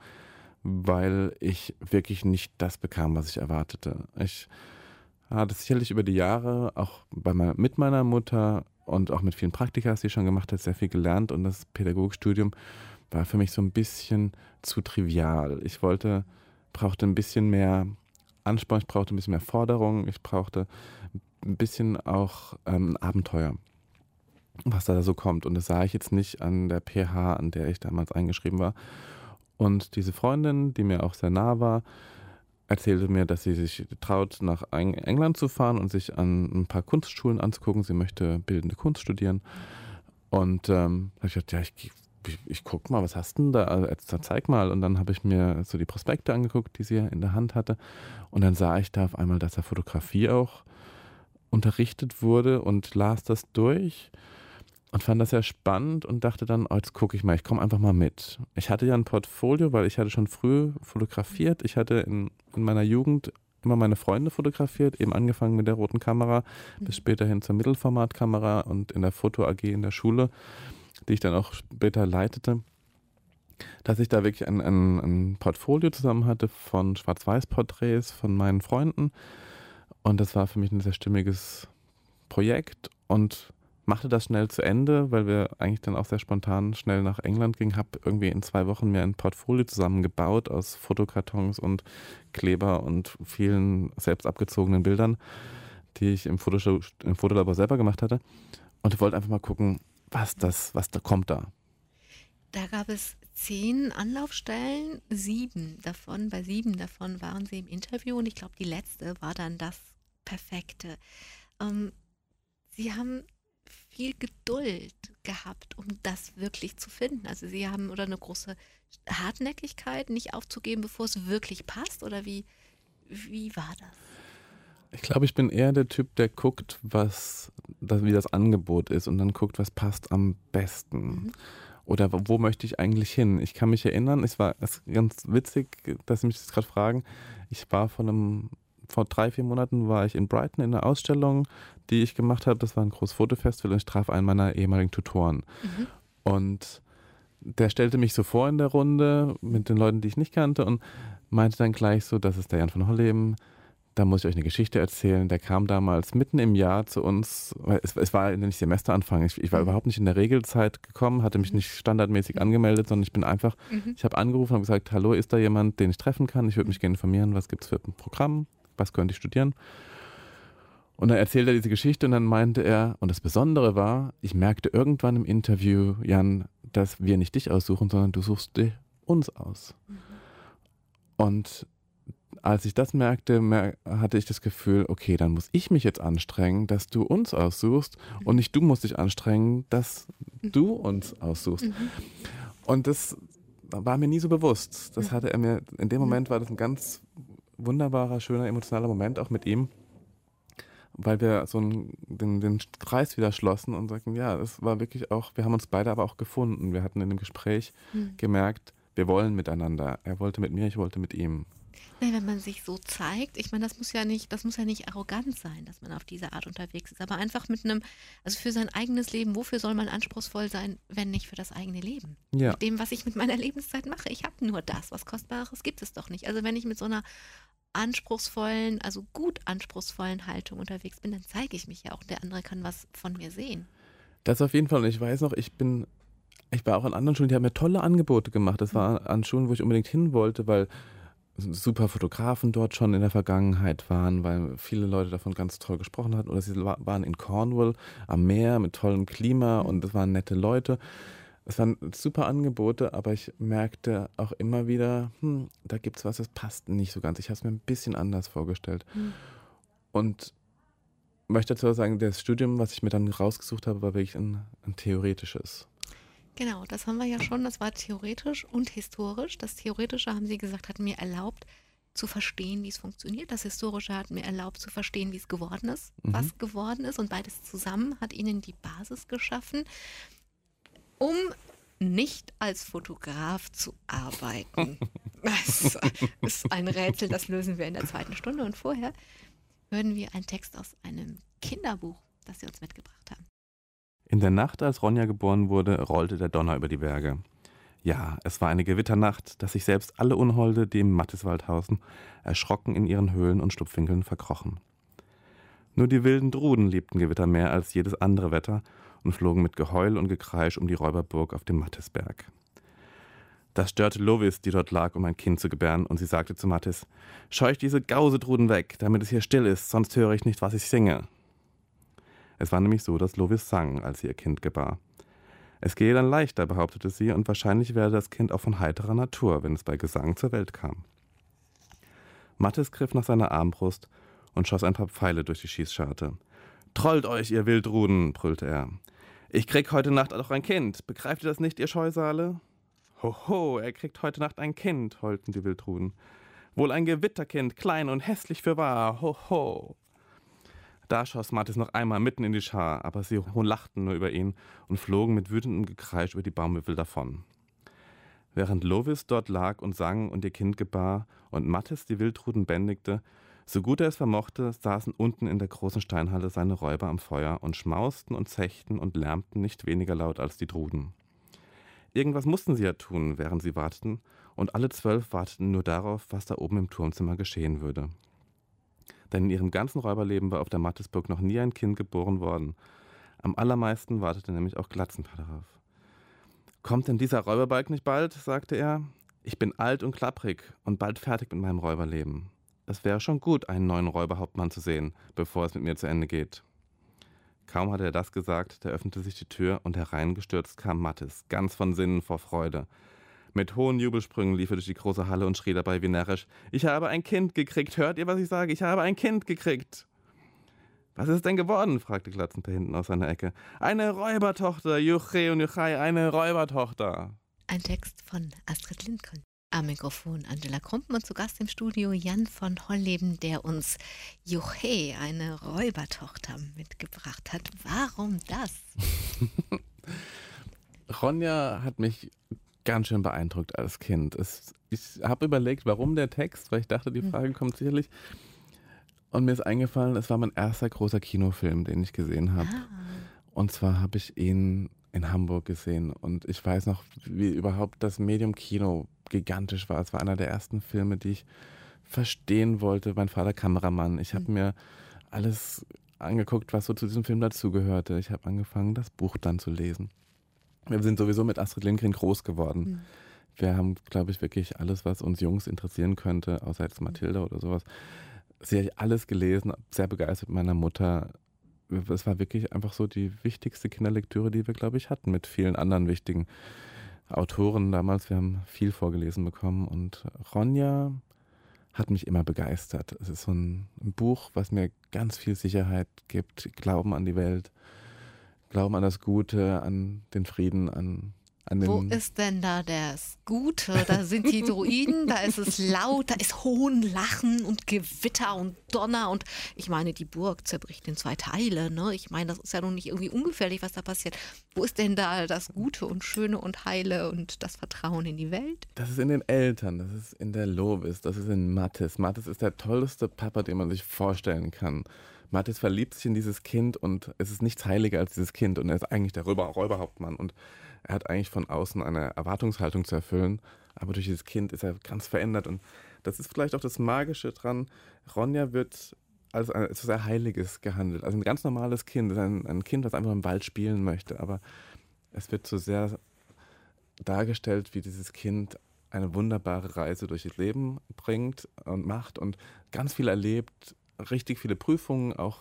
weil ich wirklich nicht das bekam, was ich erwartete. Ich hatte sicherlich über die Jahre auch mit meiner Mutter und auch mit vielen Praktika, die ich schon gemacht habe, sehr viel gelernt und das Pädagogikstudium war für mich so ein bisschen zu trivial. Ich brauchte ein bisschen mehr Ansporn, ich brauchte ein bisschen mehr Forderung, ich brauchte ein bisschen auch Abenteuer, was da so kommt. Und das sah ich jetzt nicht an der PH, an der ich damals eingeschrieben war. Und diese Freundin, die mir auch sehr nah war, erzählte mir, dass sie sich traut, nach England zu fahren und sich an ein paar Kunstschulen anzugucken. Sie möchte bildende Kunst studieren. Und da habe ich gedacht, ja, ich guck mal, was hast du denn da? Also, zeig mal. Und dann habe ich mir so die Prospekte angeguckt, die sie in der Hand hatte. Und dann sah ich da auf einmal, dass da Fotografie auch unterrichtet wurde und las das durch und fand das sehr spannend und dachte dann, oh, jetzt gucke ich mal, ich komme einfach mal mit. Ich hatte ja ein Portfolio, weil ich hatte schon früh fotografiert. Ich hatte in meiner Jugend immer meine Freunde fotografiert, eben angefangen mit der roten Kamera, bis später hin zur Mittelformatkamera und in der Foto AG in der Schule, die ich dann auch später leitete, dass ich da wirklich ein Portfolio zusammen hatte von Schwarz-Weiß-Porträts von meinen Freunden. Und das war für mich ein sehr stimmiges Projekt und machte das schnell zu Ende, weil wir eigentlich dann auch sehr spontan schnell nach England gingen. Habe irgendwie in 2 Wochen mir ein Portfolio zusammengebaut aus Fotokartons und Kleber und vielen selbst abgezogenen Bildern, die ich im Fotolabor selber gemacht hatte. Und wollte einfach mal gucken, was da kommt da. Da gab es 10 Anlaufstellen, bei 7 davon waren Sie im Interview und ich glaube, die letzte war dann das Perfekte. Sie haben viel Geduld gehabt, um das wirklich zu finden. Also Sie haben oder eine große Hartnäckigkeit, nicht aufzugeben, bevor es wirklich passt, oder wie war das? Ich glaube, ich bin eher der Typ, der guckt, wie das Angebot ist und dann guckt, was passt am besten. Oder wo möchte ich eigentlich hin? Ich kann mich erinnern, es ist ganz witzig, dass Sie mich das gerade fragen. Ich war vor 3-4 Monaten war ich in Brighton in einer Ausstellung, die ich gemacht habe. Das war ein großes Fotofestival und ich traf einen meiner ehemaligen Tutoren. Und der stellte mich so vor in der Runde mit den Leuten, die ich nicht kannte und meinte dann gleich so, das ist der Jan von Holleben. Da muss ich euch eine Geschichte erzählen. Der kam damals mitten im Jahr zu uns. Es war nämlich Semesteranfang. Ich war überhaupt nicht in der Regelzeit gekommen, hatte mich nicht standardmäßig angemeldet, sondern ich bin einfach, ich habe angerufen und gesagt, hallo, ist da jemand, den ich treffen kann? Ich würde mich gerne informieren, was gibt es für ein Programm? Was könnte ich studieren? Und dann erzählte er diese Geschichte und dann meinte er, und das Besondere war, ich merkte irgendwann im Interview, Jan, dass wir nicht dich aussuchen, sondern du suchst uns aus. Und als ich das merkte, hatte ich das Gefühl, okay, dann muss ich mich jetzt anstrengen, dass du uns aussuchst und nicht du musst dich anstrengen, dass du uns aussuchst. Mhm. Und das war mir nie so bewusst. Das hatte er mir, in dem Moment war das ein ganz wunderbarer, schöner, emotionaler Moment auch mit ihm, weil wir so den Kreis wieder schlossen und sagten, ja, es war wirklich auch, wir haben uns beide aber auch gefunden. Wir hatten in dem Gespräch gemerkt, wir wollen miteinander. Er wollte mit mir, ich wollte mit ihm. Nee, wenn man sich so zeigt, ich meine, das muss ja nicht arrogant sein, dass man auf diese Art unterwegs ist, aber einfach mit einem, also für sein eigenes Leben, wofür soll man anspruchsvoll sein, wenn nicht für das eigene Leben? Ja, Mit dem, was ich mit meiner Lebenszeit mache. Ich habe nur das, was Kostbares gibt es doch nicht. Also wenn ich mit so einer anspruchsvollen, also gut anspruchsvollen Haltung unterwegs bin, dann zeige ich mich ja auch und der andere kann was von mir sehen. das auf jeden Fall. Und ich weiß noch, ich war auch an anderen Schulen, die haben mir tolle Angebote gemacht. Das war an Schulen, wo ich unbedingt hin wollte, weil super Fotografen dort schon in der Vergangenheit waren, weil viele Leute davon ganz toll gesprochen hatten. Oder sie waren in Cornwall am Meer mit tollem Klima und das waren nette Leute. Es waren super Angebote, aber ich merkte auch immer wieder, da gibt es was, das passt nicht so ganz. Ich habe es mir ein bisschen anders vorgestellt. Und möchte dazu sagen, das Studium, was ich mir dann rausgesucht habe, war wirklich ein theoretisches. Genau, das haben wir ja schon. Das war theoretisch und historisch. Das Theoretische, haben Sie gesagt, hat mir erlaubt zu verstehen, wie es funktioniert. Das Historische hat mir erlaubt zu verstehen, wie es geworden ist, was geworden ist. Und beides zusammen hat Ihnen die Basis geschaffen, um nicht als Fotograf zu arbeiten. Das ist ein Rätsel, das lösen wir in der zweiten Stunde. Und vorher hören wir einen Text aus einem Kinderbuch, das Sie uns mitgebracht haben. In der Nacht, als Ronja geboren wurde, rollte der Donner über die Berge. Ja, es war eine Gewitternacht, dass sich selbst alle Unholde, die im Mattiswald hausen, erschrocken in ihren Höhlen und Schlupfwinkeln verkrochen. Nur die wilden Druden liebten Gewitter mehr als jedes andere Wetter und flogen mit Geheul und Gekreisch um die Räuberburg auf dem Mattisberg. Das störte Lovis, die dort lag, um ein Kind zu gebären, und sie sagte zu Mattis: »Scheuch diese Gausedruden weg, damit es hier still ist, sonst höre ich nicht, was ich singe.« Es war nämlich so, dass Lovis sang, als sie ihr Kind gebar. Es gehe dann leichter, behauptete sie, und wahrscheinlich werde das Kind auch von heiterer Natur, wenn es bei Gesang zur Welt kam. Mattis griff nach seiner Armbrust und schoss ein paar Pfeile durch die Schießscharte. »Trollt euch, ihr Wildruden«, brüllte er. »Ich krieg heute Nacht auch ein Kind. Begreift ihr das nicht, ihr Scheusale?« »Hoho, er kriegt heute Nacht ein Kind«, heulten die Wildruden. »Wohl ein Gewitterkind, klein und hässlich fürwahr. Hoho!« Da schoss Mattis noch einmal mitten in die Schar, aber sie lachten nur über ihn und flogen mit wütendem Gekreisch über die Baumwipfel davon. Während Lovis dort lag und sang und ihr Kind gebar und Mattis die Wildruden bändigte, so gut er es vermochte, saßen unten in der großen Steinhalle seine Räuber am Feuer und schmausten und zechten und lärmten nicht weniger laut als die Druden. Irgendwas mussten sie ja tun, während sie warteten, und alle 12 warteten nur darauf, was da oben im Turmzimmer geschehen würde. Denn in ihrem ganzen Räuberleben war auf der Mattisburg noch nie ein Kind geboren worden. Am allermeisten wartete nämlich auch Glatzenpaar darauf. »Kommt denn dieser Räuberbalg nicht bald?«, sagte er. »Ich bin alt und klapprig und bald fertig mit meinem Räuberleben. Es wäre schon gut, einen neuen Räuberhauptmann zu sehen, bevor es mit mir zu Ende geht.« Kaum hatte er das gesagt, da öffnete sich die Tür und hereingestürzt kam Mattis, ganz von Sinnen vor Freude. Mit hohen Jubelsprüngen lief er durch die große Halle und schrie dabei wie närrisch: »Ich habe ein Kind gekriegt! Hört ihr, was ich sage? Ich habe ein Kind gekriegt!« »Was ist denn geworden?«, fragte Glatzenpaar hinten aus seiner Ecke. »Eine Räubertochter! Juche und Juchai, eine Räubertochter!« Ein Text von Astrid Lindgren. Am Mikrofon Angela Krumpen und zu Gast im Studio Jan von Holleben, der uns Juche, eine Räubertochter, mitgebracht hat. Warum das? Ronja hat mich ganz schön beeindruckt als Kind. Ich habe überlegt, warum der Text, weil ich dachte, die Frage kommt sicherlich. Und mir ist eingefallen, es war mein erster großer Kinofilm, den ich gesehen habe. Und zwar habe ich ihn in Hamburg gesehen. Und ich weiß noch, wie überhaupt das Medium Kino gigantisch war. Es war einer der ersten Filme, die ich verstehen wollte. Mein Vater Kameramann. Ich habe mir alles angeguckt, was so zu diesem Film dazugehörte. Ich habe angefangen, das Buch dann zu lesen. Wir sind sowieso mit Astrid Lindgren groß geworden. Wir haben, glaube ich, wirklich alles, was uns Jungs interessieren könnte, außer jetzt Mathilda oder sowas, sehr alles gelesen, sehr begeistert mit meiner Mutter. Es war wirklich einfach so die wichtigste Kinderlektüre, die wir, glaube ich, hatten, mit vielen anderen wichtigen Autoren damals, wir haben viel vorgelesen bekommen und Ronja hat mich immer begeistert. Es ist so ein Buch, was mir ganz viel Sicherheit gibt, Glauben an die Welt, Glauben an das Gute, an den Frieden, an Wo den... ist denn da das Gute? Da sind die Druiden, da ist es laut, da ist Hohnlachen und Gewitter und Donner und ich meine, die Burg zerbricht in 2 Teile, ne? Ich meine, das ist ja nun nicht irgendwie ungefährlich, was da passiert. Wo ist denn da das Gute und Schöne und Heile und das Vertrauen in die Welt? Das ist in den Eltern, das ist in der Lovis, das ist in Mattis. Mattis ist der tollste Papa, den man sich vorstellen kann. Mattis verliebt sich in dieses Kind und es ist nichts heiliger als dieses Kind und er ist eigentlich der Räuberhauptmann und er hat eigentlich von außen eine Erwartungshaltung zu erfüllen, aber durch dieses Kind ist er ganz verändert und das ist vielleicht auch das Magische dran. Ronja wird als etwas sehr Heiliges gehandelt, also ein ganz normales Kind, ein Kind, das einfach im Wald spielen möchte, aber es wird so sehr dargestellt, wie dieses Kind eine wunderbare Reise durch das Leben bringt und macht und ganz viel erlebt, richtig viele Prüfungen auch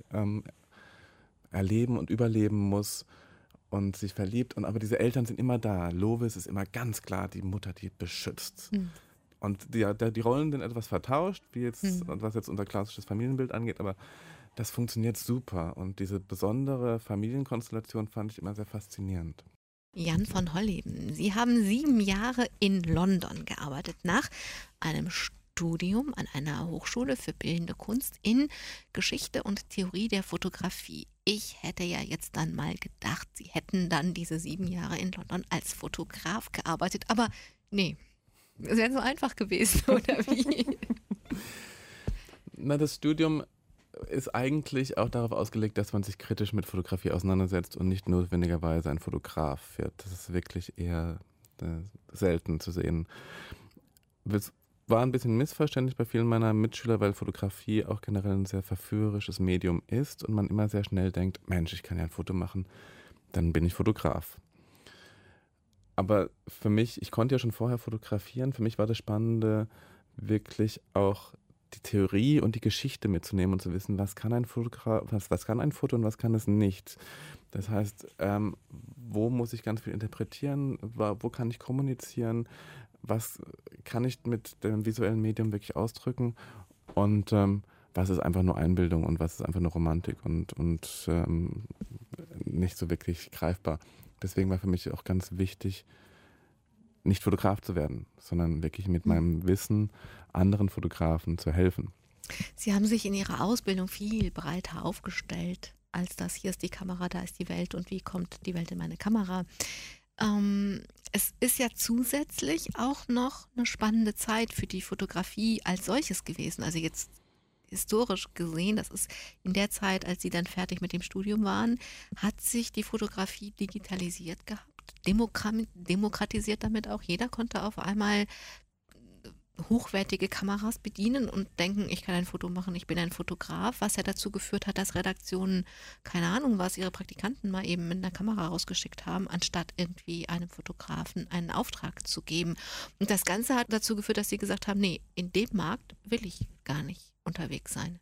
erleben und überleben muss und sich verliebt. Und aber diese Eltern sind immer da. Lovis ist immer ganz klar die Mutter, die beschützt. Hm. Und die Rollen sind etwas vertauscht, wie jetzt, Hm. was jetzt unser klassisches Familienbild angeht, aber das funktioniert super. Und diese besondere Familienkonstellation fand ich immer sehr faszinierend. Jan von Holleben, Sie haben 7 Jahre in London gearbeitet, nach einem Studium an einer Hochschule für bildende Kunst in Geschichte und Theorie der Fotografie. Ich hätte ja jetzt dann mal gedacht, Sie hätten dann diese 7 Jahre in London als Fotograf gearbeitet, aber nee, es wäre so einfach gewesen, oder wie? Na, das Studium ist eigentlich auch darauf ausgelegt, dass man sich kritisch mit Fotografie auseinandersetzt und nicht notwendigerweise ein Fotograf wird. Das ist wirklich eher selten zu sehen. Es war ein bisschen missverständlich bei vielen meiner Mitschüler, weil Fotografie auch generell ein sehr verführerisches Medium ist und man immer sehr schnell denkt, Mensch, ich kann ja ein Foto machen, dann bin ich Fotograf. Aber für mich, ich konnte ja schon vorher fotografieren, für mich war das Spannende wirklich auch die Theorie und die Geschichte mitzunehmen und zu wissen, was kann ein was kann ein Foto und was kann es nicht. Das heißt, wo muss ich ganz viel interpretieren, wo kann ich kommunizieren, was kann ich mit dem visuellen Medium wirklich ausdrücken und was ist einfach nur Einbildung und was ist einfach nur Romantik und nicht so wirklich greifbar. Deswegen war für mich auch ganz wichtig, nicht Fotograf zu werden, sondern wirklich mit meinem Wissen anderen Fotografen zu helfen. Sie haben sich in Ihrer Ausbildung viel breiter aufgestellt, als das hier ist die Kamera, da ist die Welt und wie kommt die Welt in meine Kamera. Es ist ja zusätzlich auch noch eine spannende Zeit für die Fotografie als solches gewesen. Also jetzt historisch gesehen, das ist in der Zeit, als Sie dann fertig mit dem Studium waren, hat sich die Fotografie digitalisiert gehabt, demokratisiert damit auch. Jeder konnte auf einmal hochwertige Kameras bedienen und denken, ich kann ein Foto machen, ich bin ein Fotograf, was ja dazu geführt hat, dass Redaktionen, keine Ahnung was, ihre Praktikanten mal eben mit einer Kamera rausgeschickt haben, anstatt irgendwie einem Fotografen einen Auftrag zu geben. Und das Ganze hat dazu geführt, dass sie gesagt haben, nee, in dem Markt will ich gar nicht unterwegs sein.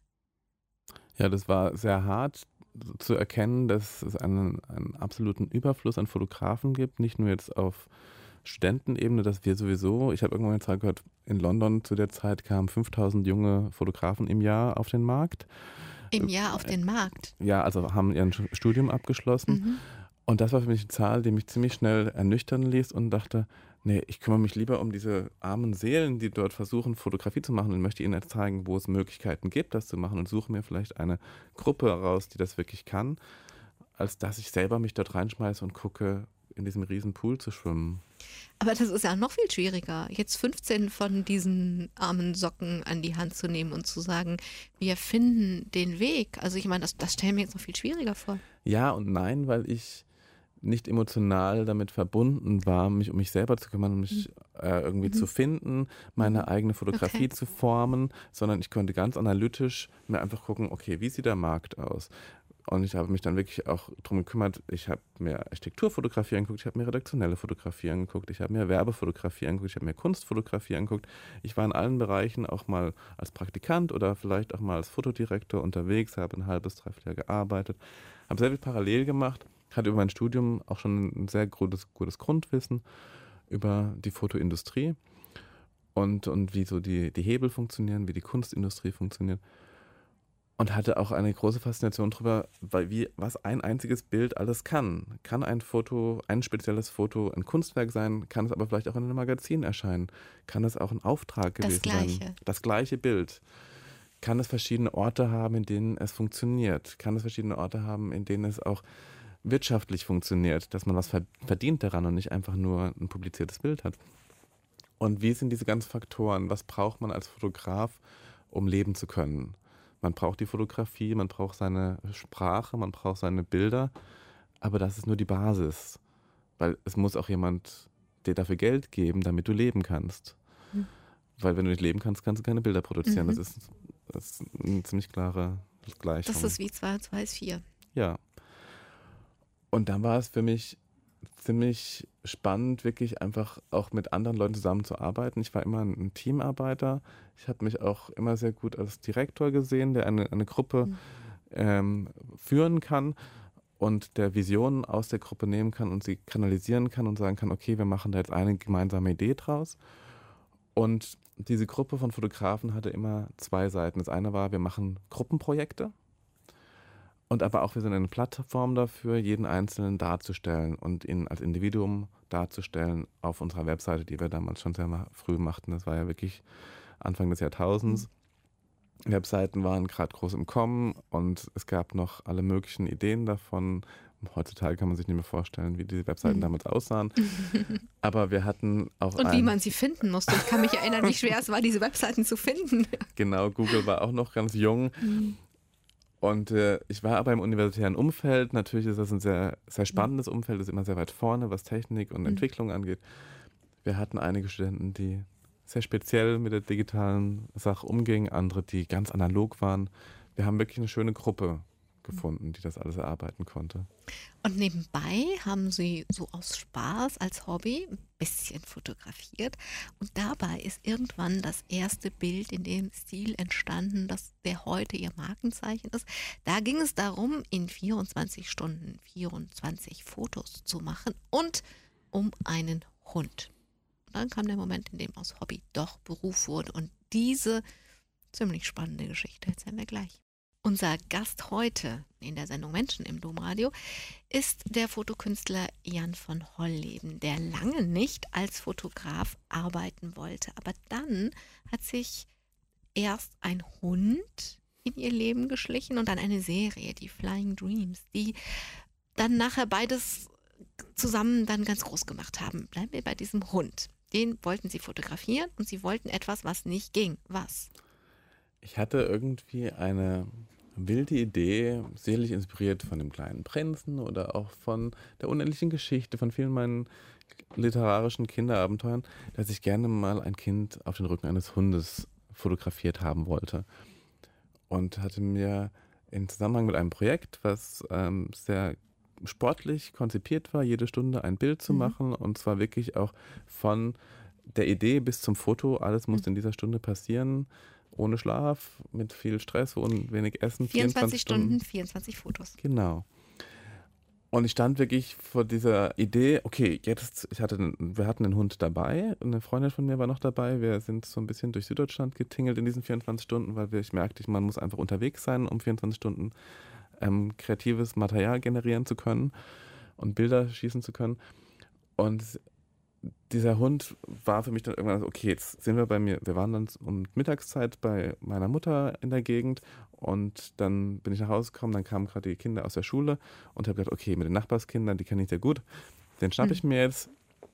Ja, das war sehr hart zu erkennen, dass es einen absoluten Überfluss an Fotografen gibt, nicht nur jetzt auf Studentenebene, dass wir sowieso, ich habe irgendwann eine Zahl gehört, in London zu der Zeit kamen 5000 junge Fotografen im Jahr auf den Markt. Im Jahr auf den Markt? Ja, also haben ihr Studium abgeschlossen. Mhm. Und das war für mich eine Zahl, die mich ziemlich schnell ernüchtern ließ und dachte, nee, ich kümmere mich lieber um diese armen Seelen, die dort versuchen, Fotografie zu machen und möchte ihnen zeigen, wo es Möglichkeiten gibt, das zu machen und suche mir vielleicht eine Gruppe heraus, die das wirklich kann, als dass ich selber mich dort reinschmeiße und gucke, in diesem riesen Pool zu schwimmen. Aber das ist ja noch viel schwieriger, jetzt 15 von diesen armen Socken an die Hand zu nehmen und zu sagen, wir finden den Weg. Also ich meine, das stelle ich mir jetzt noch viel schwieriger vor. Ja und nein, weil ich nicht emotional damit verbunden war, mich um mich selber zu kümmern, um mich irgendwie zu finden, meine eigene Fotografie zu formen, sondern ich konnte ganz analytisch mir einfach gucken, okay, wie sieht der Markt aus? Und ich habe mich dann wirklich auch darum gekümmert, ich habe mir Architekturfotografie angeguckt, ich habe mir redaktionelle Fotografie angeguckt, ich habe mir Werbefotografie angeguckt, ich habe mir Kunstfotografie angeguckt. Ich war in allen Bereichen auch mal als Praktikant oder vielleicht auch mal als Fotodirektor unterwegs, habe ein halbes, dreiviertel Jahr gearbeitet, habe sehr viel parallel gemacht, hatte über mein Studium auch schon ein sehr gutes Grundwissen über die Fotoindustrie und wie so die Hebel funktionieren, wie die Kunstindustrie funktioniert. Und hatte auch eine große Faszination darüber, was ein einziges Bild alles kann. Kann ein Foto, ein spezielles Foto ein Kunstwerk sein, kann es aber vielleicht auch in einem Magazin erscheinen, kann es auch ein Auftrag Das gewesen sein. Gleiche. Das gleiche Bild. Kann es verschiedene Orte haben, in denen es funktioniert? Kann es verschiedene Orte haben, in denen es auch wirtschaftlich funktioniert, dass man was verdient daran und nicht einfach nur ein publiziertes Bild hat? Und wie sind diese ganzen Faktoren? Was braucht man als Fotograf, um leben zu können? Man braucht die Fotografie, man braucht seine Sprache, man braucht seine Bilder, aber das ist nur die Basis, weil es muss auch jemand dir dafür Geld geben, damit du leben kannst. Mhm. Weil wenn du nicht leben kannst, kannst du keine Bilder produzieren. Mhm. Das ist eine ziemlich klare Gleichung. Das ist wie 2 und 2 ist 4. Ja. Und dann war es für mich ziemlich spannend, wirklich einfach auch mit anderen Leuten zusammenzuarbeiten. Ich war immer ein Teamarbeiter. Ich habe mich auch immer sehr gut als Direktor gesehen, der eine Gruppe führen kann und der Visionen aus der Gruppe nehmen kann und sie kanalisieren kann und sagen kann, okay, wir machen da jetzt eine gemeinsame Idee draus. Und diese Gruppe von Fotografen hatte immer 2 Seiten. Das eine war, wir machen Gruppenprojekte. Und aber auch wir sind eine Plattform dafür, jeden Einzelnen darzustellen und ihn als Individuum darzustellen auf unserer Webseite, die wir damals schon sehr früh machten. Das war ja wirklich Anfang des Jahrtausends. Webseiten waren gerade groß im Kommen und es gab noch alle möglichen Ideen davon. Heutzutage kann man sich nicht mehr vorstellen, wie diese Webseiten damals aussahen. Aber wir hatten auch und wie man sie finden musste. Ich kann mich erinnern, wie schwer es war, diese Webseiten zu finden. Genau, Google war auch noch ganz jung. Und ich war aber im universitären Umfeld. Natürlich ist das ein sehr, sehr spannendes Umfeld, ist immer sehr weit vorne, was Technik und Entwicklung angeht. Wir hatten einige Studenten, die sehr speziell mit der digitalen Sache umgingen, andere, die ganz analog waren. Wir haben wirklich eine schöne Gruppe gefunden, die das alles erarbeiten konnte. Und nebenbei haben Sie so aus Spaß als Hobby ein bisschen fotografiert. Und dabei ist irgendwann das erste Bild in dem Stil entstanden, der heute Ihr Markenzeichen ist. Da ging es darum, in 24 Stunden 24 Fotos zu machen und um einen Hund. Und dann kam der Moment, in dem aus Hobby doch Beruf wurde. Und diese ziemlich spannende Geschichte erzählen wir gleich. Unser Gast heute in der Sendung Menschen im Domradio ist der Fotokünstler Jan von Holleben, der lange nicht als Fotograf arbeiten wollte. Aber dann hat sich erst ein Hund in ihr Leben geschlichen und dann eine Serie, die Flying Dreams, die dann nachher beides zusammen dann ganz groß gemacht haben. Bleiben wir bei diesem Hund. Den wollten Sie fotografieren und Sie wollten etwas, was nicht ging. Was? Ich hatte irgendwie eine wilde Idee, sicherlich inspiriert von dem kleinen Prinzen oder auch von der unendlichen Geschichte, von vielen meinen literarischen Kinderabenteuern, dass ich gerne mal ein Kind auf den Rücken eines Hundes fotografiert haben wollte. Und hatte mir in Zusammenhang mit einem Projekt, was sehr sportlich konzipiert war, jede Stunde ein Bild zu machen, und zwar wirklich auch von der Idee bis zum Foto, alles musste in dieser Stunde passieren, ohne Schlaf, mit viel Stress und wenig Essen. 24 Stunden, 24 Fotos. Genau. Und ich stand wirklich vor dieser Idee, okay, wir hatten einen Hund dabei, eine Freundin von mir war noch dabei, wir sind so ein bisschen durch Süddeutschland getingelt in diesen 24 Stunden, weil ich merkte, man muss einfach unterwegs sein, um 24 Stunden kreatives Material generieren zu können und Bilder schießen zu können. Und dieser Hund war für mich dann irgendwann so, okay, jetzt sind wir bei mir, wir waren dann um Mittagszeit bei meiner Mutter in der Gegend und dann bin ich nach Hause gekommen, dann kamen gerade die Kinder aus der Schule und habe gedacht, okay, mit den Nachbarskindern, die kenne ich sehr gut, den schnappe ich mir jetzt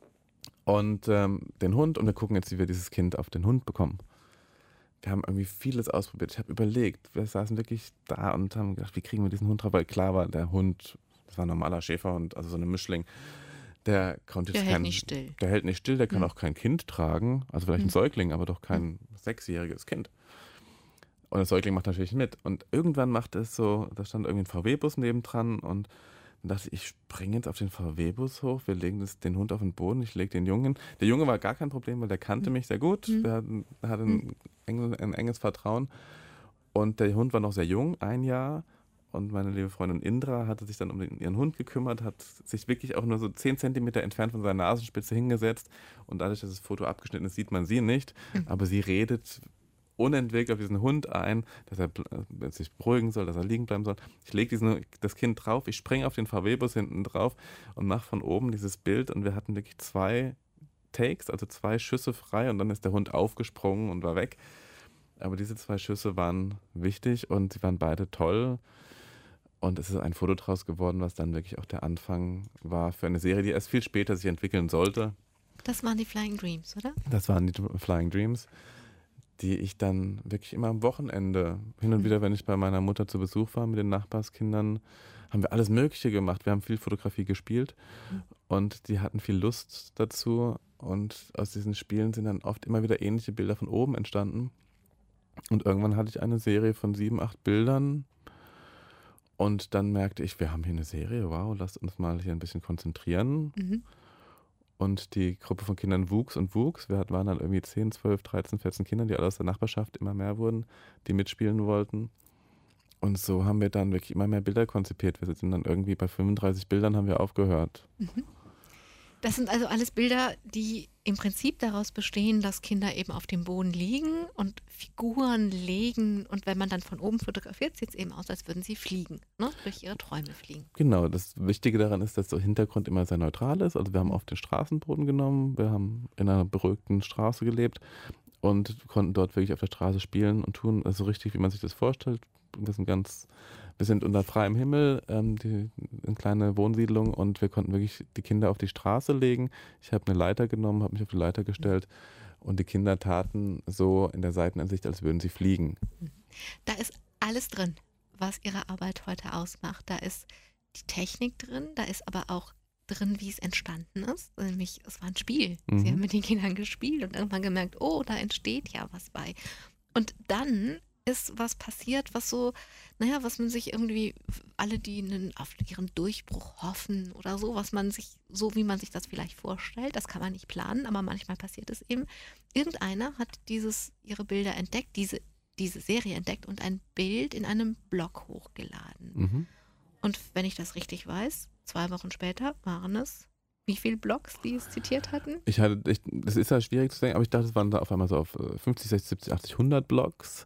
und den Hund, und wir gucken jetzt, wie wir dieses Kind auf den Hund bekommen. Wir haben irgendwie vieles ausprobiert. Ich habe überlegt, wir saßen wirklich da und haben gedacht, wie kriegen wir diesen Hund drauf, weil klar war, der Hund, das war ein normaler Schäferhund, also so eine Mischling, der konnte jetzt Der hält nicht still. Der hält nicht still, der kann auch kein Kind tragen, also vielleicht ein Säugling, aber doch kein 6-jähriges Kind. Und der Säugling macht natürlich mit. Und irgendwann macht es so, da stand irgendwie ein VW-Bus nebendran und dann dachte ich springe jetzt auf den VW-Bus hoch, wir legen den Hund auf den Boden, ich lege den Jungen. Der Junge war gar kein Problem, weil der kannte mich sehr gut, wir hatten ein enges Vertrauen. Und der Hund war noch sehr jung, 1 Jahr. und meine liebe Freundin Indra hatte sich dann um ihren Hund gekümmert, hat sich wirklich auch nur so 10 Zentimeter entfernt von seiner Nasenspitze hingesetzt und dadurch, dass das Foto abgeschnitten ist, sieht man sie nicht, aber sie redet unentwegt auf diesen Hund ein, dass er sich beruhigen soll, dass er liegen bleiben soll. Ich lege das Kind drauf, ich springe auf den VW-Bus hinten drauf und mache von oben dieses Bild und wir hatten wirklich 2 Takes, also 2 Schüsse frei und dann ist der Hund aufgesprungen und war weg. Aber diese 2 Schüsse waren wichtig und sie waren beide toll. Und es ist ein Foto draus geworden, was dann wirklich auch der Anfang war für eine Serie, die erst viel später sich entwickeln sollte. Das waren die Flying Dreams, oder? Das waren die Flying Dreams, die ich dann wirklich immer am Wochenende, hin und wieder, wenn ich bei meiner Mutter zu Besuch war mit den Nachbarskindern, haben wir alles Mögliche gemacht. Wir haben viel Fotografie gespielt und die hatten viel Lust dazu. Und aus diesen Spielen sind dann oft immer wieder ähnliche Bilder von oben entstanden. Und irgendwann hatte ich eine Serie von 7, 8 Bildern und dann merkte ich, wir haben hier eine Serie, wow, lasst uns mal hier ein bisschen konzentrieren. Und die Gruppe von Kindern wuchs und wuchs. Wir waren dann irgendwie 10, 12, 13, 14 Kinder, die alle aus der Nachbarschaft immer mehr wurden, die mitspielen wollten. Und so haben wir dann wirklich immer mehr Bilder konzipiert. Wir sind dann irgendwie bei 35 Bildern haben wir aufgehört. Das sind also alles Bilder, die im Prinzip daraus bestehen, dass Kinder eben auf dem Boden liegen und Figuren legen. Und wenn man dann von oben fotografiert, sieht es eben aus, als würden sie fliegen, ne? Durch ihre Träume fliegen. Genau, das Wichtige daran ist, dass der Hintergrund immer sehr neutral ist. Also wir haben oft den Straßenboden genommen, wir haben in einer beruhigten Straße gelebt und konnten dort wirklich auf der Straße spielen und tun, also richtig, wie man sich das vorstellt. Wir sind unter freiem Himmel, eine kleine Wohnsiedlung und wir konnten wirklich die Kinder auf die Straße legen. Ich habe eine Leiter genommen, habe mich auf die Leiter gestellt und die Kinder taten so in der Seitenansicht, als würden sie fliegen. Da ist alles drin, was ihre Arbeit heute ausmacht. Da ist die Technik drin, da ist aber auch drin, wie es entstanden ist. Nämlich, es war ein Spiel. Sie haben mit den Kindern gespielt und irgendwann gemerkt, oh, da entsteht ja was bei. Und dann ist was passiert, was so, was man sich irgendwie, alle, die auf ihren Durchbruch hoffen oder so, was man sich, so wie man sich das vielleicht vorstellt, das kann man nicht planen, aber manchmal passiert es eben. Irgendeiner hat ihre Bilder entdeckt, diese Serie entdeckt und ein Bild in einem Blog hochgeladen. Und wenn ich das richtig weiß, 2 Wochen später waren es wie viele Blogs, die es zitiert hatten? Das ist ja schwierig zu sagen, aber ich dachte, es waren da auf einmal so auf 50, 60, 70, 80, 100 Blogs.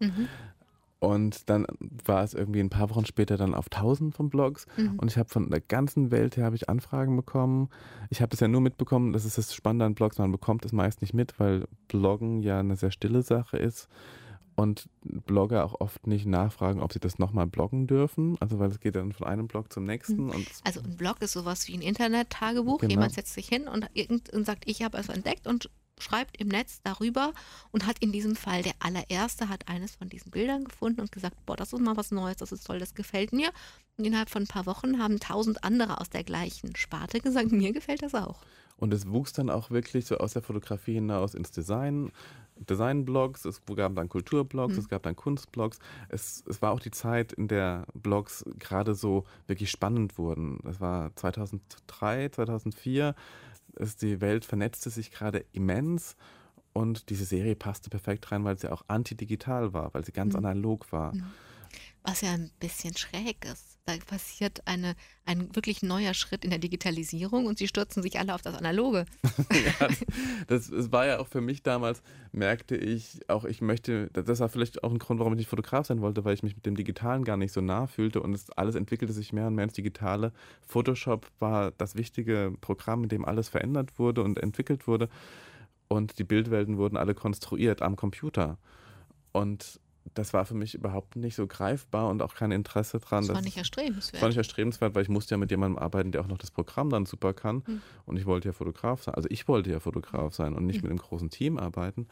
Und dann war es irgendwie ein paar Wochen später dann auf 1000 von Blogs. Und ich habe von der ganzen Welt her Anfragen bekommen. Ich habe das ja nur mitbekommen, das ist das Spannende an Blogs, man bekommt es meist nicht mit, weil Bloggen ja eine sehr stille Sache ist. Und Blogger auch oft nicht nachfragen, ob sie das nochmal bloggen dürfen. Also weil es geht dann von einem Blog zum nächsten. Also ein Blog ist sowas wie ein Internet-Tagebuch. Genau. Jemand setzt sich hin und sagt, ich habe es entdeckt und schreibt im Netz darüber und hat in diesem Fall, der allererste hat eines von diesen Bildern gefunden und gesagt, boah, das ist mal was Neues, das ist toll, das gefällt mir. Und innerhalb von ein paar Wochen haben 1000 andere aus der gleichen Sparte gesagt, mir gefällt das auch. Und es wuchs dann auch wirklich so aus der Fotografie hinaus ins Designblogs, es gab dann Kulturblogs, es gab dann Kunstblogs. Es war auch die Zeit, in der Blogs gerade so wirklich spannend wurden. Das war 2003, 2004. Die Welt vernetzte sich gerade immens und diese Serie passte perfekt rein, weil sie auch antidigital war, weil sie ganz analog war. Was ja ein bisschen schräg ist. Da passiert ein wirklich neuer Schritt in der Digitalisierung und sie stürzen sich alle auf das Analoge. Ja, das war ja auch für mich damals, merkte ich, auch das war vielleicht auch ein Grund, warum ich nicht Fotograf sein wollte, weil ich mich mit dem Digitalen gar nicht so nah fühlte und alles entwickelte sich mehr und mehr ins Digitale. Photoshop war das wichtige Programm, in dem alles verändert wurde und entwickelt wurde und die Bildwelten wurden alle konstruiert am Computer. Und das war für mich überhaupt nicht so greifbar und auch kein Interesse dran. Das war nicht erstrebenswert. Das war nicht erstrebenswert, weil ich musste ja mit jemandem arbeiten, der auch noch das Programm dann super kann. Und ich wollte ja Fotograf sein. Also ich wollte ja Fotograf sein und nicht mit einem großen Team arbeiten.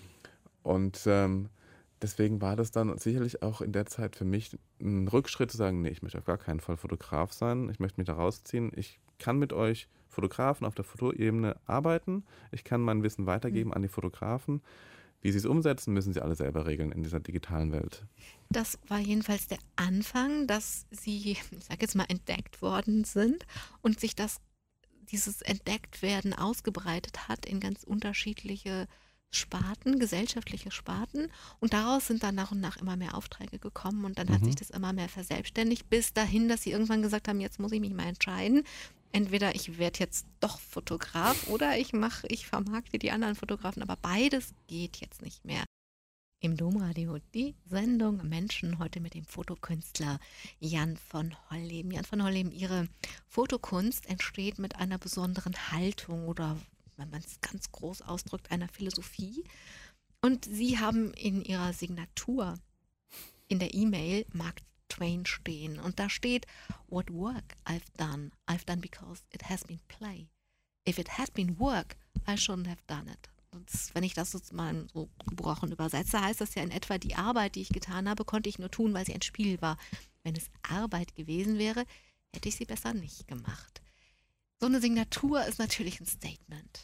Und deswegen war das dann sicherlich auch in der Zeit für mich ein Rückschritt zu sagen, nee, ich möchte auf gar keinen Fall Fotograf sein. Ich möchte mich da rausziehen. Ich kann mit euch Fotografen auf der Fotoebene arbeiten. Ich kann mein Wissen weitergeben an die Fotografen. Wie sie es umsetzen, müssen sie alle selber regeln in dieser digitalen Welt. Das war jedenfalls der Anfang, dass sie, ich sage jetzt mal, entdeckt worden sind und sich dieses Entdecktwerden ausgebreitet hat in ganz unterschiedliche Sparten, gesellschaftliche Sparten. Und daraus sind dann nach und nach immer mehr Aufträge gekommen und dann hat sich Mhm. das immer mehr verselbstständigt, bis dahin, dass sie irgendwann gesagt haben, jetzt muss ich mich mal entscheiden. Entweder ich werde jetzt doch Fotograf oder ich vermarkte die anderen Fotografen, aber beides geht jetzt nicht mehr. Im Domradio die Sendung Menschen heute mit dem Fotokünstler Jan von Holleben. Jan von Holleben, Ihre Fotokunst entsteht mit einer besonderen Haltung oder, wenn man es ganz groß ausdrückt, einer Philosophie. Und Sie haben in Ihrer Signatur in der E-Mail Mark Twain stehen. Und da steht, what work I've done because it has been play. If it had been work, I shouldn't have done it. Und wenn ich das jetzt mal so gebrochen übersetze, heißt das ja in etwa, die Arbeit, die ich getan habe, konnte ich nur tun, weil sie ein Spiel war. Wenn es Arbeit gewesen wäre, hätte ich sie besser nicht gemacht. So eine Signatur ist natürlich ein Statement.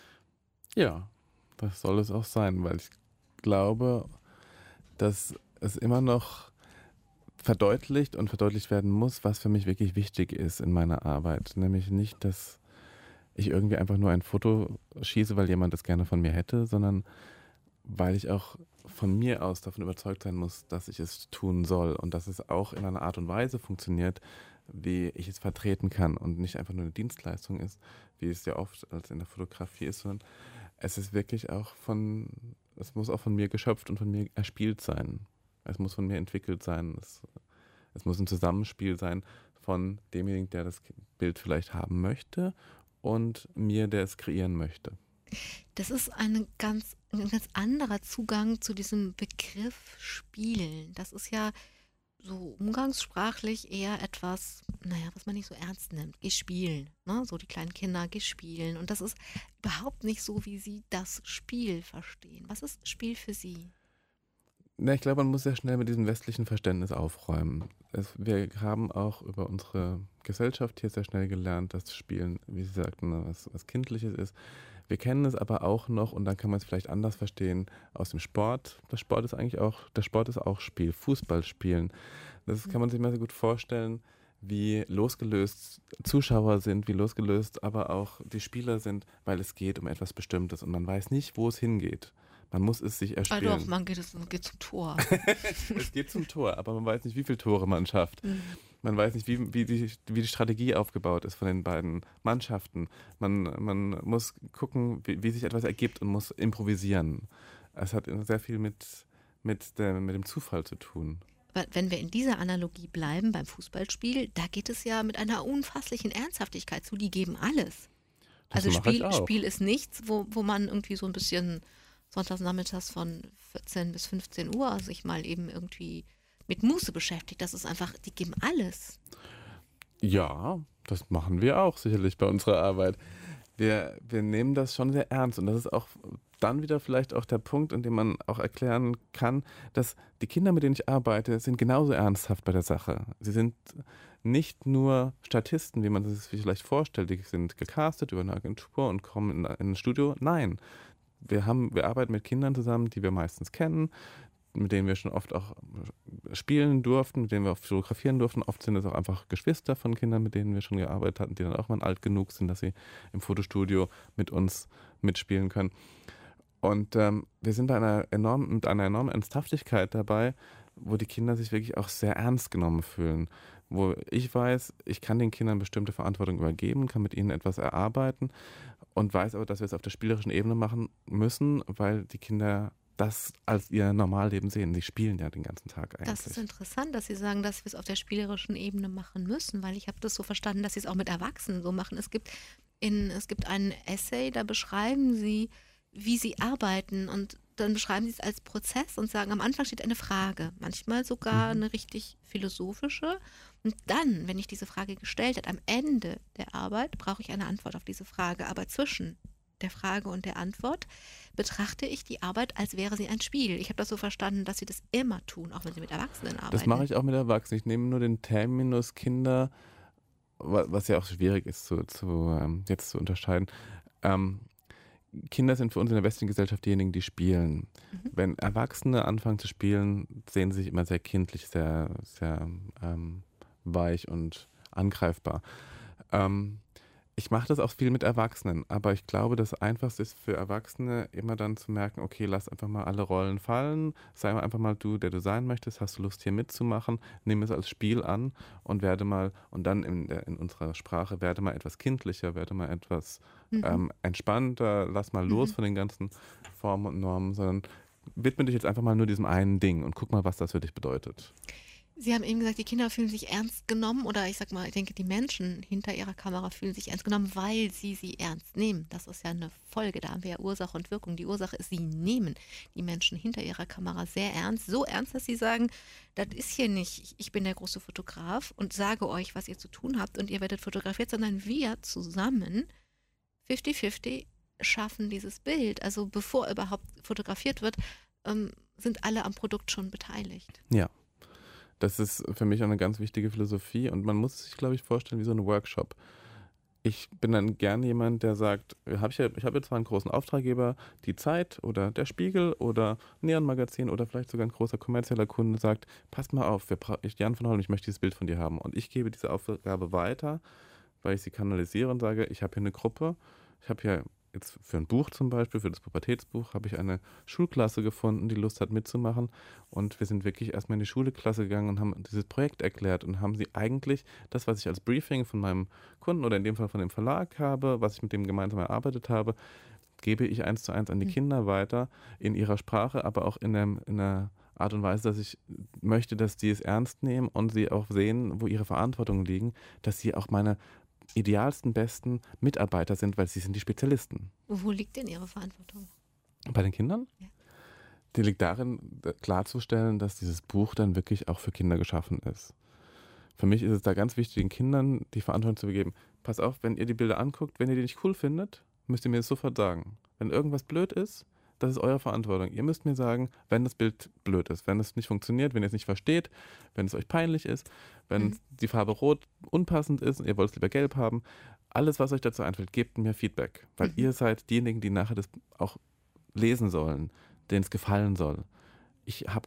Ja, das soll es auch sein, weil ich glaube, dass es immer noch verdeutlicht und verdeutlicht werden muss, was für mich wirklich wichtig ist in meiner Arbeit. Nämlich nicht, dass ich irgendwie einfach nur ein Foto schieße, weil jemand das gerne von mir hätte, sondern weil ich auch von mir aus davon überzeugt sein muss, dass ich es tun soll und dass es auch in einer Art und Weise funktioniert, wie ich es vertreten kann und nicht einfach nur eine Dienstleistung ist, wie es ja oft als in der Fotografie ist, sondern es ist wirklich auch es muss auch von mir geschöpft und von mir erspielt sein. Es muss von mir entwickelt sein. Es muss ein Zusammenspiel sein von demjenigen, der das Bild vielleicht haben möchte und mir, der es kreieren möchte. Das ist ein ganz anderer Zugang zu diesem Begriff Spielen. Das ist ja so umgangssprachlich eher etwas, naja, was man nicht so ernst nimmt. Geh spielen, ne? So die kleinen Kinder, geh spielen. Und das ist überhaupt nicht so, wie Sie das Spiel verstehen. Was ist Spiel für Sie? Na, ich glaube, man muss sehr schnell mit diesem westlichen Verständnis aufräumen. Wir haben auch über unsere Gesellschaft hier sehr schnell gelernt, dass Spielen, wie Sie sagten, was Kindliches ist. Wir kennen es aber auch noch, und dann kann man es vielleicht anders verstehen, aus dem Sport. Der Sport ist auch Spiel, Fußball spielen. Das kann man sich mal so gut vorstellen, wie losgelöst Zuschauer sind, wie losgelöst aber auch die Spieler sind, weil es geht um etwas Bestimmtes und man weiß nicht, wo es hingeht. Man muss es sich Ah doch, erspielen. man geht zum Tor. Es geht zum Tor, aber man weiß nicht, wie viele Tore man schafft. Mhm. Man weiß nicht, wie die Strategie aufgebaut ist von den beiden Mannschaften. Man muss gucken, wie sich etwas ergibt und muss improvisieren. Es hat sehr viel mit dem Zufall zu tun. Aber wenn wir in dieser Analogie bleiben beim Fußballspiel, da geht es ja mit einer unfasslichen Ernsthaftigkeit zu. Die geben alles. Das Also mache ich auch. Spiel ist nichts, wo man irgendwie so ein bisschen sonntags nachmittags von 14 bis 15 Uhr sich mal eben irgendwie mit Muße beschäftigt. Das ist einfach, die geben alles. Ja, das machen wir auch sicherlich bei unserer Arbeit. Wir nehmen das schon sehr ernst und das ist auch dann wieder vielleicht auch der Punkt, in dem man auch erklären kann, dass die Kinder, mit denen ich arbeite, sind genauso ernsthaft bei der Sache. Sie sind nicht nur Statisten, wie man sich vielleicht vorstellt, die sind gecastet über eine Agentur und kommen in ein Studio. Nein, wir arbeiten mit Kindern zusammen, die wir meistens kennen, mit denen wir schon oft auch spielen durften, mit denen wir auch fotografieren durften. Oft sind es auch einfach Geschwister von Kindern, mit denen wir schon gearbeitet hatten, die dann auch mal alt genug sind, dass sie im Fotostudio mit uns mitspielen können. Und wir sind mit einer enormen Ernsthaftigkeit dabei, wo die Kinder sich wirklich auch sehr ernst genommen fühlen. Wo ich weiß, ich kann den Kindern bestimmte Verantwortung übergeben, kann mit ihnen etwas erarbeiten und weiß aber, dass wir es auf der spielerischen Ebene machen müssen, weil die Kinder das als ihr Normalleben sehen. Die spielen ja den ganzen Tag eigentlich. Das ist interessant, dass Sie sagen, dass wir es auf der spielerischen Ebene machen müssen, weil ich habe das so verstanden, dass Sie es auch mit Erwachsenen so machen. Es gibt einen Essay, da beschreiben Sie, wie Sie arbeiten und dann beschreiben Sie es als Prozess und sagen, am Anfang steht eine Frage, manchmal sogar eine richtig philosophische. Und dann, wenn ich diese Frage gestellt habe, am Ende der Arbeit brauche ich eine Antwort auf diese Frage. Aber zwischen der Frage und der Antwort betrachte ich die Arbeit, als wäre sie ein Spiel. Ich habe das so verstanden, dass Sie das immer tun, auch wenn Sie mit Erwachsenen arbeiten. Das mache ich auch mit Erwachsenen. Ich nehme nur den Terminus Kinder, was ja auch schwierig ist jetzt zu unterscheiden. Kinder sind für uns in der westlichen Gesellschaft diejenigen, die spielen. Wenn Erwachsene anfangen zu spielen, sehen sie sich immer sehr kindlich, sehr, sehr weich und angreifbar. Ich mache das auch viel mit Erwachsenen, aber ich glaube, das Einfachste ist für Erwachsene immer dann zu merken, okay, lass einfach mal alle Rollen fallen, sei mal einfach mal du, der du sein möchtest, hast du Lust hier mitzumachen, nimm es als Spiel an und werde mal, und dann in unserer Sprache, werde mal etwas kindlicher, werde mal etwas Mhm. entspannter, lass mal los Mhm. von den ganzen Formen und Normen, sondern widme dich jetzt einfach mal nur diesem einen Ding und guck mal, was das für dich bedeutet. Sie haben eben gesagt, die Kinder fühlen sich ernst genommen oder ich sag mal, ich denke, die Menschen hinter ihrer Kamera fühlen sich ernst genommen, weil sie ernst nehmen. Das ist ja eine Folge, da haben wir ja Ursache und Wirkung. Die Ursache ist, sie nehmen die Menschen hinter ihrer Kamera sehr ernst. So ernst, dass sie sagen, das ist hier nicht, ich bin der große Fotograf und sage euch, was ihr zu tun habt und ihr werdet fotografiert, sondern wir zusammen, 50-50, schaffen dieses Bild. Also bevor überhaupt fotografiert wird, sind alle am Produkt schon beteiligt. Ja. Das ist für mich auch eine ganz wichtige Philosophie und man muss sich, glaube ich, vorstellen wie so ein Workshop. Ich bin dann gerne jemand, der sagt, ich habe jetzt zwar einen großen Auftraggeber, die Zeit oder der Spiegel oder Neon Magazin oder vielleicht sogar ein großer kommerzieller Kunde sagt, passt mal auf, Jan von Holm, ich möchte dieses Bild von dir haben. Und ich gebe diese Aufgabe weiter, weil ich sie kanalisiere und sage, ich habe hier eine Gruppe, ich habe hier jetzt für ein Buch zum Beispiel, für das Pubertätsbuch, habe ich eine Schulklasse gefunden, die Lust hat mitzumachen. Und wir sind wirklich erstmal in die Schulklasse gegangen und haben dieses Projekt erklärt und haben sie eigentlich das, was ich als Briefing von meinem Kunden oder in dem Fall von dem Verlag habe, was ich mit dem gemeinsam erarbeitet habe, gebe ich 1:1 an die Mhm. Kinder weiter, in ihrer Sprache, aber auch in einer Art und Weise, dass ich möchte, dass die es ernst nehmen und sie auch sehen, wo ihre Verantwortungen liegen, dass sie auch meine idealsten, besten Mitarbeiter sind, weil sie sind die Spezialisten. Wo liegt denn Ihre Verantwortung? Bei den Kindern? Ja. Die liegt darin, klarzustellen, dass dieses Buch dann wirklich auch für Kinder geschaffen ist. Für mich ist es da ganz wichtig, den Kindern die Verantwortung zu begeben. Pass auf, wenn ihr die Bilder anguckt, wenn ihr die nicht cool findet, müsst ihr mir das sofort sagen. Wenn irgendwas blöd ist, das ist eure Verantwortung. Ihr müsst mir sagen, wenn das Bild blöd ist, wenn es nicht funktioniert, wenn ihr es nicht versteht, wenn es euch peinlich ist, wenn Mhm. die Farbe rot unpassend ist und ihr wollt es lieber gelb haben. Alles, was euch dazu einfällt, gebt mir Feedback. Weil Mhm. ihr seid diejenigen, die nachher das auch lesen sollen, denen es gefallen soll. Ich habe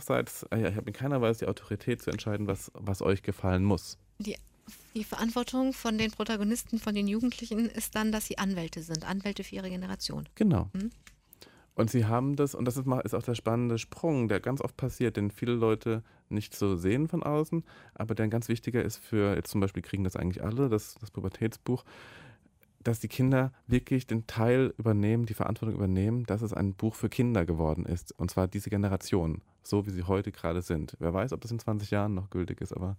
in keiner Weise die Autorität zu entscheiden, was euch gefallen muss. Die, die Verantwortung von den Protagonisten, von den Jugendlichen, ist dann, dass sie Anwälte sind, Anwälte für ihre Generation. Genau. Mhm. Und sie haben das, und das ist auch der spannende Sprung, der ganz oft passiert, den viele Leute nicht so sehen von außen, aber der ein ganz wichtiger ist für, jetzt zum Beispiel kriegen das eigentlich alle, das Pubertätsbuch, dass die Kinder wirklich den Teil übernehmen, die Verantwortung übernehmen, dass es ein Buch für Kinder geworden ist. Und zwar diese Generation, so wie sie heute gerade sind. Wer weiß, ob das in 20 Jahren noch gültig ist, aber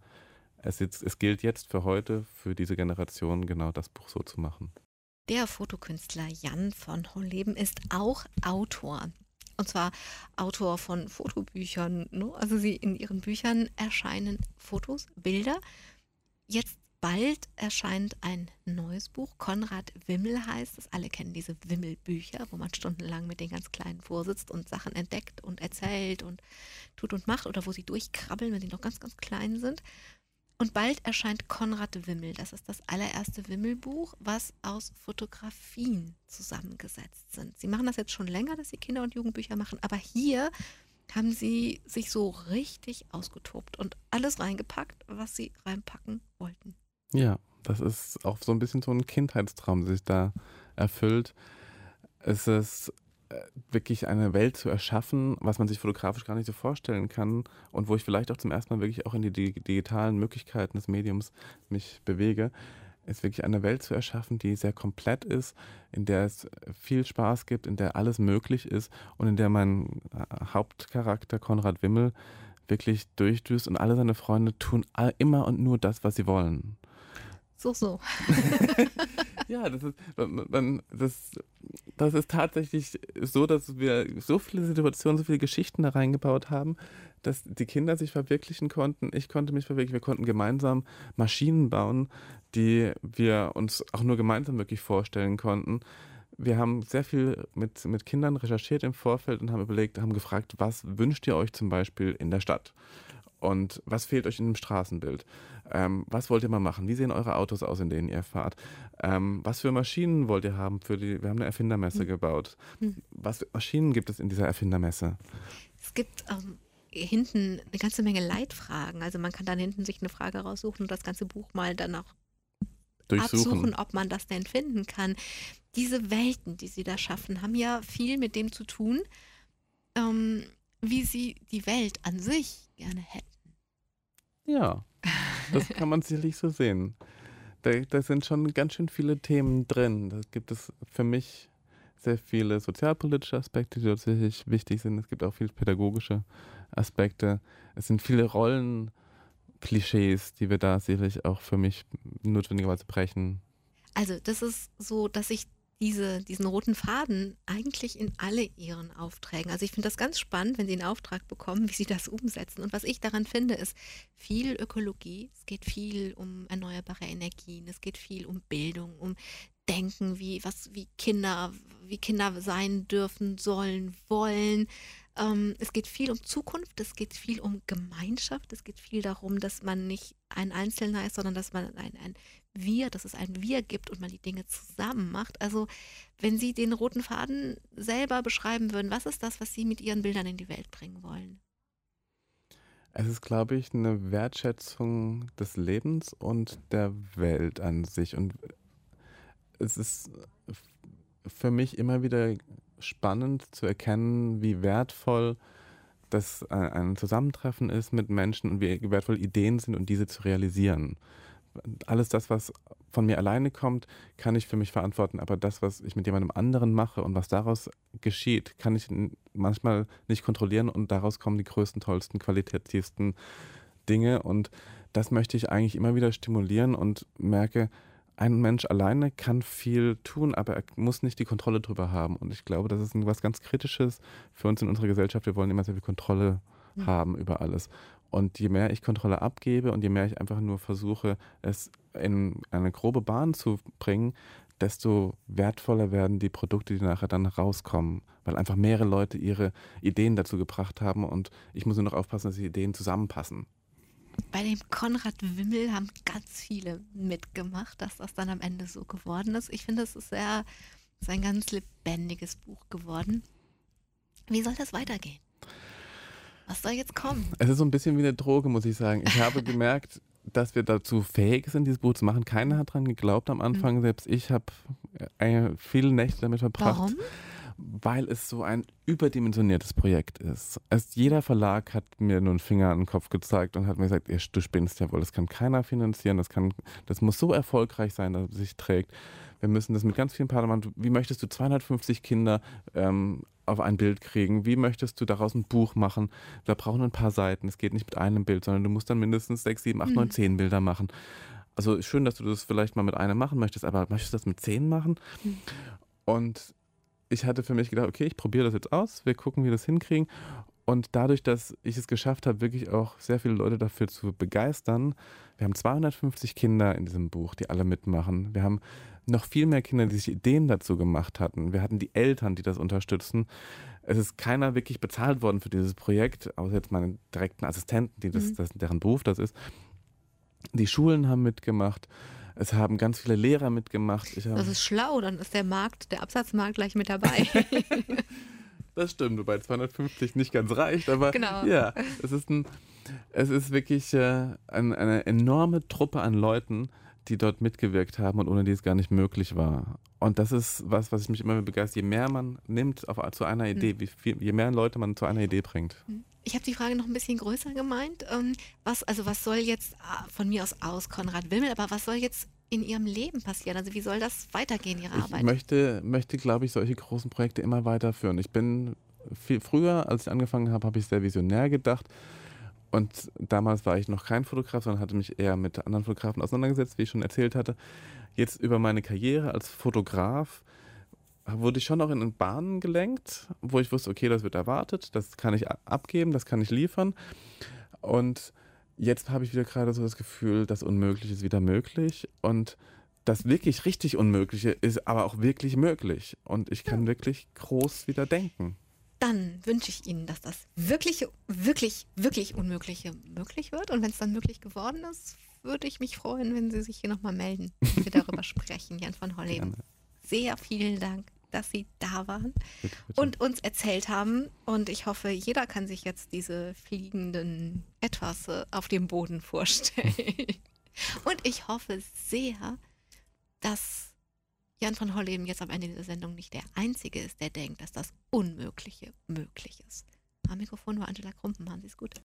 es gilt jetzt für heute, für diese Generation, genau das Buch so zu machen. Der Fotokünstler Jan von Holleben ist auch Autor. Und zwar Autor von Fotobüchern. Ne? Also in ihren Büchern erscheinen Fotos, Bilder. Jetzt bald erscheint ein neues Buch. Konrad Wimmel heißt es. Alle kennen diese Wimmel-Bücher, wo man stundenlang mit den ganz Kleinen vorsitzt und Sachen entdeckt und erzählt und tut und macht oder wo sie durchkrabbeln, wenn sie noch ganz, ganz klein sind. Und bald erscheint Konrad Wimmel. Das ist das allererste Wimmel-Buch, was aus Fotografien zusammengesetzt sind. Sie machen das jetzt schon länger, dass sie Kinder- und Jugendbücher machen, aber hier haben sie sich so richtig ausgetobt und alles reingepackt, was sie reinpacken wollten. Ja, das ist auch so ein bisschen so ein Kindheitstraum, der sich da erfüllt. Es ist wirklich eine Welt zu erschaffen, was man sich fotografisch gar nicht so vorstellen kann und wo ich vielleicht auch zum ersten Mal wirklich auch in die digitalen Möglichkeiten des Mediums mich bewege, ist wirklich eine Welt zu erschaffen, die sehr komplett ist, in der es viel Spaß gibt, in der alles möglich ist und in der mein Hauptcharakter Konrad Wimmel wirklich durchdüst und alle seine Freunde tun immer und nur das, was sie wollen. So. Ja, das ist tatsächlich so, dass wir so viele Situationen, so viele Geschichten da reingebaut haben, dass die Kinder sich verwirklichen konnten. Ich konnte mich verwirklichen. Wir konnten gemeinsam Maschinen bauen, die wir uns auch nur gemeinsam wirklich vorstellen konnten. Wir haben sehr viel mit Kindern recherchiert im Vorfeld und haben gefragt, was wünscht ihr euch zum Beispiel in der Stadt? Und was fehlt euch in dem Straßenbild? Was wollt ihr mal machen? Wie sehen eure Autos aus, in denen ihr fahrt? Was für Maschinen wollt ihr haben? Wir haben eine Erfindermesse gebaut. Was für Maschinen gibt es in dieser Erfindermesse? Es gibt hinten eine ganze Menge Leitfragen. Also man kann dann hinten sich eine Frage raussuchen und das ganze Buch mal dann auch durchsuchen. absuchen, ob man das denn finden kann. Diese Welten, die sie da schaffen, haben ja viel mit dem zu tun, wie sie die Welt an sich gerne hätten. Ja, das kann man sicherlich so sehen. Da sind schon ganz schön viele Themen drin. Da gibt es für mich sehr viele sozialpolitische Aspekte, die tatsächlich wichtig sind. Es gibt auch viele pädagogische Aspekte. Es sind viele Rollenklischees, die wir da sicherlich auch für mich notwendigerweise brechen. Also das ist so, dass ich diesen roten Faden eigentlich in alle ihren Aufträgen, also ich finde das ganz spannend, wenn sie einen Auftrag bekommen, wie sie das umsetzen. Und was ich daran finde, ist viel Ökologie, es geht viel um erneuerbare Energien, es geht viel um Bildung, um Denken, wie Kinder sein dürfen, sollen, wollen. Es geht viel um Zukunft, es geht viel um Gemeinschaft, es geht viel darum, dass man nicht ein Einzelner ist, sondern dass man dass es ein Wir gibt und man die Dinge zusammen macht. Also wenn Sie den roten Faden selber beschreiben würden, was ist das, was Sie mit Ihren Bildern in die Welt bringen wollen? Es ist, glaube ich, eine Wertschätzung des Lebens und der Welt an sich. Und es ist für mich immer wieder spannend zu erkennen, wie wertvoll das ein Zusammentreffen ist mit Menschen und wie wertvoll Ideen sind und diese zu realisieren. Alles das, was von mir alleine kommt, kann ich für mich verantworten, aber das, was ich mit jemandem anderen mache und was daraus geschieht, kann ich manchmal nicht kontrollieren und daraus kommen die größten, tollsten, qualitativsten Dinge und das möchte ich eigentlich immer wieder stimulieren und merke, ein Mensch alleine kann viel tun, aber er muss nicht die Kontrolle drüber haben. Und ich glaube, das ist was ganz Kritisches für uns in unserer Gesellschaft. Wir wollen immer sehr viel Kontrolle haben über alles. Und je mehr ich Kontrolle abgebe und je mehr ich einfach nur versuche, es in eine grobe Bahn zu bringen, desto wertvoller werden die Produkte, die nachher dann rauskommen. Weil einfach mehrere Leute ihre Ideen dazu gebracht haben und ich muss nur noch aufpassen, dass die Ideen zusammenpassen. Bei dem Konrad Wimmel haben ganz viele mitgemacht, dass das dann am Ende so geworden ist. Ich finde, es ist ein ganz lebendiges Buch geworden. Wie soll das weitergehen? Was soll jetzt kommen? Es ist so ein bisschen wie eine Droge, muss ich sagen. Ich habe gemerkt, dass wir dazu fähig sind, dieses Buch zu machen. Keiner hat dran geglaubt am Anfang. Selbst ich habe viele Nächte damit verbracht. Warum? Weil es so ein überdimensioniertes Projekt ist. Jeder Verlag hat mir nur einen Finger an den Kopf gezeigt und hat mir gesagt, du spinnst ja wohl, das kann keiner finanzieren, das muss so erfolgreich sein, dass es sich trägt. Wir müssen das mit ganz vielen Partnern machen. Wie möchtest du 250 Kinder auf ein Bild kriegen? Wie möchtest du daraus ein Buch machen? Wir brauchen ein paar Seiten, es geht nicht mit einem Bild, sondern du musst dann mindestens 6, 7, 8, 9, 10 Bilder machen. Also schön, dass du das vielleicht mal mit einem machen möchtest, aber möchtest du das mit 10 machen? Und ich hatte für mich gedacht, okay, ich probiere das jetzt aus, wir gucken, wie wir das hinkriegen. Und dadurch, dass ich es geschafft habe, wirklich auch sehr viele Leute dafür zu begeistern, wir haben 250 Kinder in diesem Buch, die alle mitmachen. Wir haben noch viel mehr Kinder, die sich Ideen dazu gemacht hatten. Wir hatten die Eltern, die das unterstützen. Es ist keiner wirklich bezahlt worden für dieses Projekt, außer jetzt meine direkten Assistenten, deren Beruf das ist. Die Schulen haben mitgemacht. Es haben ganz viele Lehrer mitgemacht. Das ist schlau, dann ist der Absatzmarkt gleich mit dabei. Das stimmt, wobei 250 nicht ganz reicht, aber genau. Ja, es ist wirklich eine enorme Truppe an Leuten, die dort mitgewirkt haben und ohne die es gar nicht möglich war. Und das ist was ich mich immer begeistert, je mehr man nimmt zu einer Idee, je mehr Leute man zu einer Idee bringt. Ich habe die Frage noch ein bisschen größer gemeint. Was soll jetzt von mir aus Konrad Wimmel, aber was soll jetzt in Ihrem Leben passieren? Also wie soll das weitergehen, Ihre Arbeit? Ich möchte, glaube ich, solche großen Projekte immer weiterführen. Ich bin viel früher, als ich angefangen habe, habe ich sehr visionär gedacht. Und damals war ich noch kein Fotograf, sondern hatte mich eher mit anderen Fotografen auseinandergesetzt, wie ich schon erzählt hatte. Jetzt über meine Karriere als Fotograf wurde ich schon auch in Bahnen gelenkt, wo ich wusste, okay, das wird erwartet, das kann ich abgeben, das kann ich liefern. Und jetzt habe ich wieder gerade so das Gefühl, das Unmögliche ist wieder möglich. Und das wirklich richtig Unmögliche ist aber auch wirklich möglich. Und ich kann wirklich groß wieder denken. Dann wünsche ich Ihnen, dass das Wirkliche, wirklich, wirklich Unmögliche möglich wird. Und wenn es dann möglich geworden ist, würde ich mich freuen, wenn Sie sich hier nochmal melden und wir darüber sprechen. Jan van Holleben, sehr vielen Dank, dass Sie da waren bitte. Und uns erzählt haben. Und ich hoffe, jeder kann sich jetzt diese fliegenden Etwas auf dem Boden vorstellen. Und ich hoffe sehr, dass Jan van Holleben jetzt am Ende dieser Sendung nicht der Einzige ist, der denkt, dass das Unmögliche möglich ist. Am Mikrofon war Angela Krumpen. Machen Sie es gut.